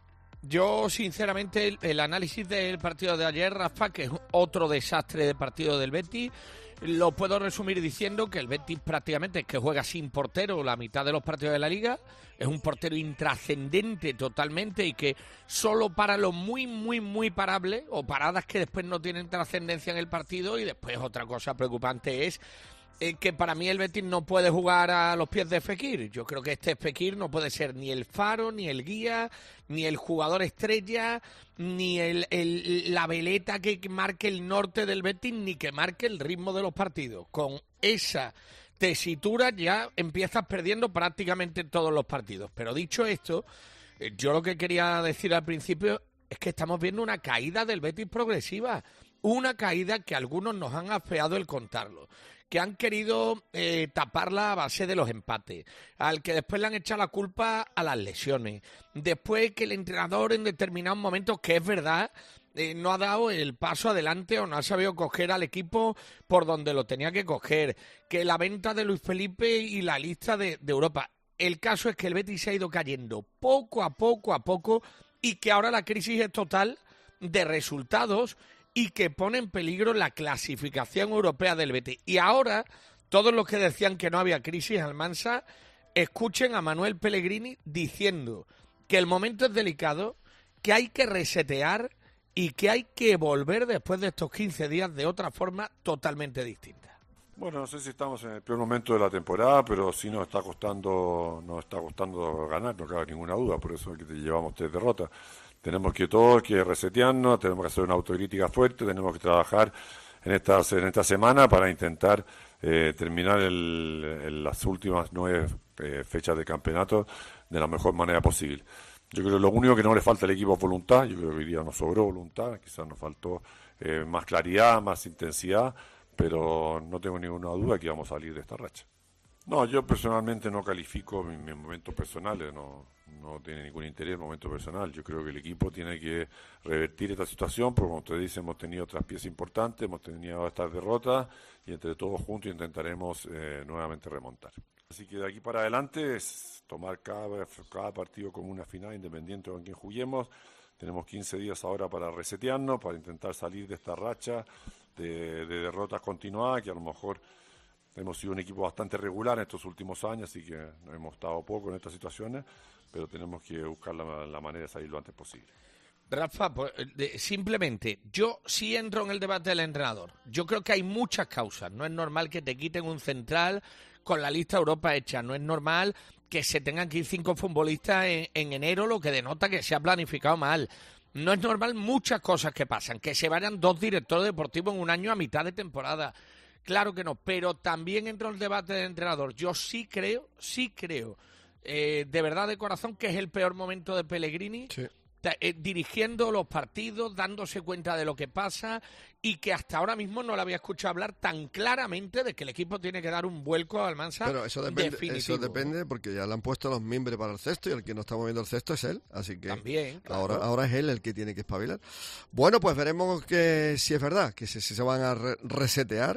Speaker 4: Yo, sinceramente, el, el análisis del partido de ayer, Rafa, que es otro desastre de partido del Betis, lo puedo resumir diciendo que el Betis prácticamente es que juega sin portero la mitad de los partidos de la Liga, es un portero intrascendente totalmente y que solo para lo muy, muy, muy parable o paradas que después no tienen trascendencia en el partido. Y después otra cosa preocupante es eh, que para mí el Betis no puede jugar a los pies de Fekir. Yo creo que este Fekir no puede ser ni el faro, ni el guía, ni el jugador estrella, ni el, el, la veleta que marque el norte del Betis, ni que marque el ritmo de los partidos. Con esa tesitura ya empiezas perdiendo prácticamente todos los partidos. Pero dicho esto, yo lo que quería decir al principio es que estamos viendo una caída del Betis progresiva, una caída que algunos nos han afeado el contarlo, que han querido eh, taparla a base de los empates, al que después le han echado la culpa a las lesiones, después que el entrenador en determinados momentos, que es verdad, eh, no ha dado el paso adelante o no ha sabido coger al equipo por donde lo tenía que coger, que la venta de Luis Felipe y la lista de, de Europa. El caso es que el Betis se ha ido cayendo poco a poco a poco y que ahora la crisis es total de resultados y que pone en peligro la clasificación europea del Betis. Y ahora, todos los que decían que no había crisis, Almansa, escuchen a Manuel Pellegrini diciendo que el momento es delicado, que hay que resetear y que hay que volver después de estos quince días de otra forma totalmente distinta.
Speaker 19: Bueno, no sé si estamos en el peor momento de la temporada, pero sí nos está costando, nos está costando ganar, no cabe ninguna duda, por eso es que te llevamos tres derrotas. Tenemos que todos que resetearnos, tenemos que hacer una autocrítica fuerte, tenemos que trabajar en esta, en esta semana para intentar eh, terminar el, el, las últimas nueve eh, fechas de campeonato de la mejor manera posible. Yo creo que lo único que no le falta al equipo es voluntad. Yo creo que hoy día nos sobró voluntad, quizás nos faltó eh, más claridad, más intensidad, pero no tengo ninguna duda que vamos a salir de esta racha. No, yo personalmente no califico mis, mis momentos personales, no, no tiene ningún interés en momento personal. Yo creo que el equipo tiene que revertir esta situación, porque como usted dice, hemos tenido otras piezas importantes, hemos tenido estas derrotas y entre todos juntos intentaremos eh, nuevamente remontar. Así que de aquí para adelante es tomar cada, cada partido como una final, independiente de con quién juguemos. Tenemos quince días ahora para resetearnos, para intentar salir de esta racha de, de derrotas continuadas, que a lo mejor hemos sido un equipo bastante regular en estos últimos años, así que nos hemos estado poco en estas situaciones, pero tenemos que buscar la, la manera de salir lo antes posible.
Speaker 4: Rafa, pues, de, simplemente, yo sí entro en el debate del entrenador. Yo creo que hay muchas causas. No es normal que te quiten un central con la lista Europa hecha. No es normal que se tengan que ir cinco futbolistas en, en enero, lo que denota que se ha planificado mal. No es normal muchas cosas que pasan. Que se vayan dos directores deportivos en un año a mitad de temporada. Claro que no, pero también entro en el debate del entrenador. Yo sí creo, sí creo, eh, de verdad de corazón, que es el peor momento de Pellegrini. Sí. Eh, dirigiendo los partidos, dándose cuenta de lo que pasa y que hasta ahora mismo no le había escuchado hablar tan claramente de que el equipo tiene que dar un vuelco a Almansa.
Speaker 3: Pero eso depende,
Speaker 4: definitivo.
Speaker 3: Eso depende porque ya le han puesto los mimbres para el cesto y el que no está moviendo el cesto es él, así que
Speaker 4: también, claro.
Speaker 3: ahora, ahora es él el que tiene que espabilar. Bueno, pues veremos que si es verdad, que si, si se van a re- resetear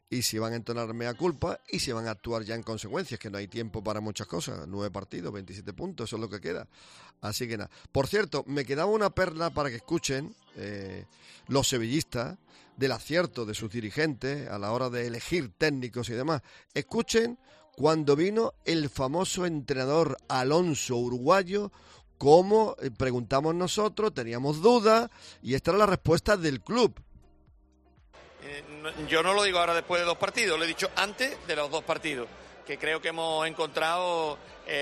Speaker 3: y si van a entonar mea culpa y si van a actuar ya en consecuencias, que no hay tiempo para muchas cosas. Nueve partidos, veintisiete puntos, eso es lo que queda. Así que nada. Por cierto, me quedaba una perla para que escuchen eh, los sevillistas del acierto de sus dirigentes a la hora de elegir técnicos y demás. Escuchen cuando vino el famoso entrenador Alonso, uruguayo, como eh, preguntamos nosotros, teníamos dudas, y esta era la respuesta del club.
Speaker 20: Eh, no, yo no lo digo ahora después de dos partidos, lo he dicho antes de los dos partidos, que creo que hemos encontrado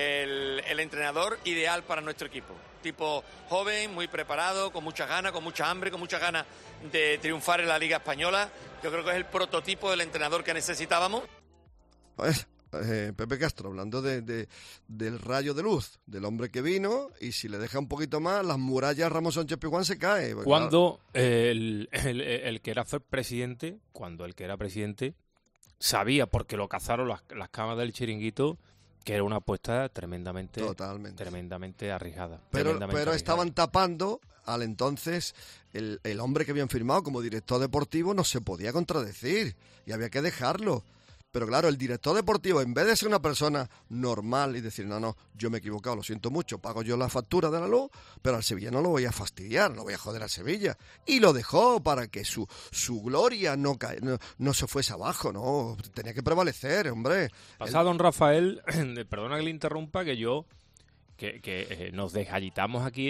Speaker 20: el, el entrenador ideal para nuestro equipo. Tipo joven, muy preparado, con muchas ganas, con mucha hambre, con muchas ganas de triunfar en la Liga Española. Yo creo que es el prototipo del entrenador que necesitábamos.
Speaker 3: Pues, eh, Pepe Castro, hablando de, de, del rayo de luz, del hombre que vino, y si le deja un poquito más, las murallas Ramos Sánchez Pizjuán se cae.
Speaker 2: Cuando el, el, el que era presidente, cuando el que era presidente sabía, porque lo cazaron las, las camas del chiringuito, que era una apuesta tremendamente,
Speaker 3: Totalmente.
Speaker 2: tremendamente arriesgada.
Speaker 3: Pero,
Speaker 2: tremendamente
Speaker 3: pero
Speaker 2: arriesgada.
Speaker 3: estaban tapando al entonces el, el hombre que habían firmado como director deportivo, no se podía contradecir y había que dejarlo. Pero claro, el director deportivo, en vez de ser una persona normal y decir, no, no, yo me he equivocado, lo siento mucho, pago yo la factura de la luz, pero al Sevilla no lo voy a fastidiar, no voy a joder al Sevilla. Y lo dejó para que su, su gloria no, ca- no, no se fuese abajo, no, tenía que prevalecer, hombre.
Speaker 2: Pasa, don Rafael, perdona que le interrumpa, que yo, que, que eh, nos desgallitamos aquí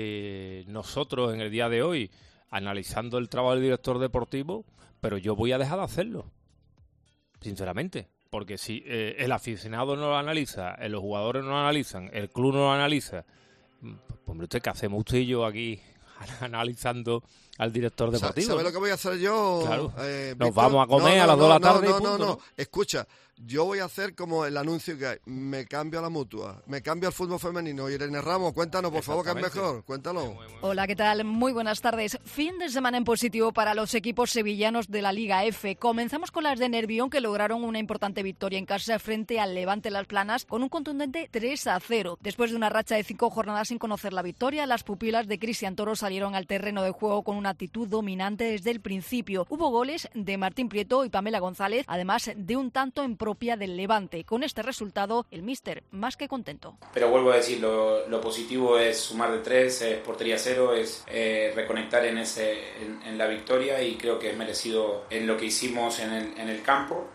Speaker 2: eh, nosotros en el día de hoy, analizando el trabajo del director deportivo, pero yo voy a dejar de hacerlo. Sinceramente, porque si eh, el aficionado no lo analiza, eh, los jugadores no lo analizan, el club no lo analiza, pues, hombre, usted, ¿qué hacemos usted y yo aquí analizando al director deportivo?
Speaker 3: ¿Sabes lo que voy a hacer yo?
Speaker 2: Claro.
Speaker 3: Eh,
Speaker 2: Nos
Speaker 3: Víctor?
Speaker 2: vamos a comer
Speaker 3: No, no,
Speaker 2: a las dos de la
Speaker 3: no,
Speaker 2: tarde
Speaker 3: no,
Speaker 2: y punto,
Speaker 3: no, no,
Speaker 2: ¿no?
Speaker 3: no. Escucha, yo voy a hacer como el anuncio que hay. Me cambio a la Mutua, me cambio al fútbol femenino. Irene Ramos, cuéntanos, por favor, ¿qué es mejor? Cuéntalo.
Speaker 21: Hola, ¿qué tal? Muy buenas tardes. Fin de semana en positivo para los equipos sevillanos de la Liga F. Comenzamos con las de Nervión, que lograron una importante victoria en casa frente al Levante Las Planas con un contundente tres a cero. Después de una racha de cinco jornadas sin conocer la victoria, las pupilas de Cristian Toro salieron al terreno de juego con una actitud dominante desde el principio. Hubo goles de Martín Prieto y Pamela González, además de un tanto en propia del Levante. Con este resultado, el míster más que contento.
Speaker 22: Pero vuelvo a decir, lo, lo positivo es sumar de tres, es portería cero, es eh, reconectar en, ese, en, en la victoria, y creo que es merecido en lo que hicimos en el, en el campo,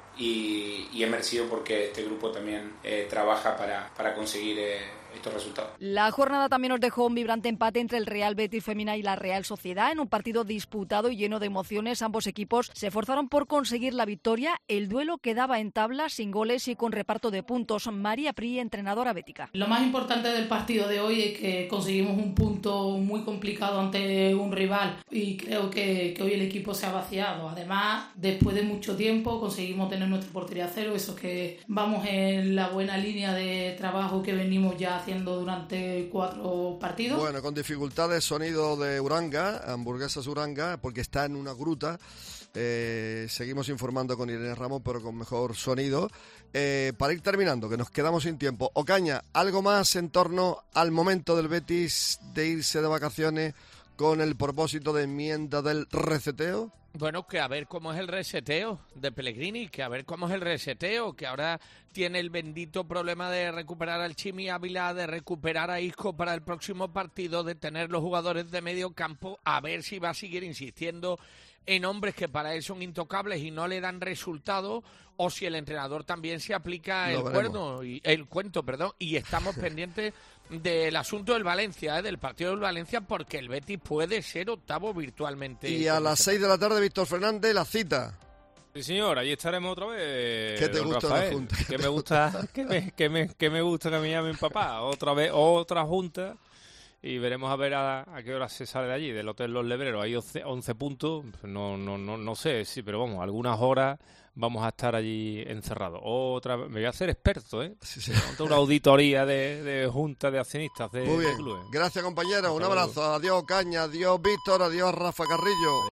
Speaker 22: y, y es merecido porque este grupo también eh, trabaja para, para conseguir eh, estos resultados.
Speaker 21: La jornada también nos dejó un vibrante empate entre el Real Betis Femina y la Real Sociedad en un partido disputado y lleno de emociones. Ambos equipos se esforzaron por conseguir la victoria. El duelo quedaba en tabla, sin goles y con reparto de puntos. María Pri, entrenadora bética.
Speaker 23: Lo más importante del partido de hoy es que conseguimos un punto muy complicado ante un rival, y creo que, que hoy el equipo se ha vaciado. Además, después de mucho tiempo conseguimos tener nuestra portería cero, eso es que vamos en la buena línea de trabajo que venimos ya haciendo durante cuatro partidos.
Speaker 3: Bueno, con dificultades, sonido de Uranga, hamburguesas Uranga, porque está en una gruta. Eh, seguimos informando con Irene Ramos, pero con mejor sonido. Eh, para ir terminando, que nos quedamos sin tiempo. Ocaña, ¿algo más en torno al momento del Betis de irse de vacaciones con el propósito de enmienda del reseteo?
Speaker 4: Bueno, que a ver cómo es el reseteo de Pellegrini, que a ver cómo es el reseteo, que ahora tiene el bendito problema de recuperar al Chimi Ávila, de recuperar a Isco para el próximo partido, de tener los jugadores de medio campo, a ver si va a seguir insistiendo en hombres que para él son intocables y no le dan resultado, o si el entrenador también se aplica el cuerno y el cuento, perdón, y estamos pendientes del asunto del Valencia, ¿eh? del partido del Valencia, porque el Betis puede ser octavo virtualmente.
Speaker 3: Y a las seis de la tarde, Víctor Fernández, la cita.
Speaker 2: Sí, señor, ahí estaremos otra vez.
Speaker 3: ¿Qué te
Speaker 2: don
Speaker 3: gusta
Speaker 2: Rafael?
Speaker 3: la junta?
Speaker 2: Que me gusta, que me, que me, que me gusta que me llamen papá. Otra vez, otra junta. Y veremos a ver a, a qué hora se sale de allí, del Hotel Los Lebreros. Hay once puntos, no, no, no, no sé, sí, pero vamos, algunas horas vamos a estar allí encerrados. Otra vez, me voy a hacer experto, ¿eh?
Speaker 3: Sí, sí.
Speaker 2: Una auditoría de, de junta de accionistas de,
Speaker 3: Muy bien,
Speaker 2: de clubes.
Speaker 3: gracias compañero, un
Speaker 2: Hasta luego.
Speaker 3: abrazo, adiós Caña, adiós Víctor, adiós Rafa Carrillo.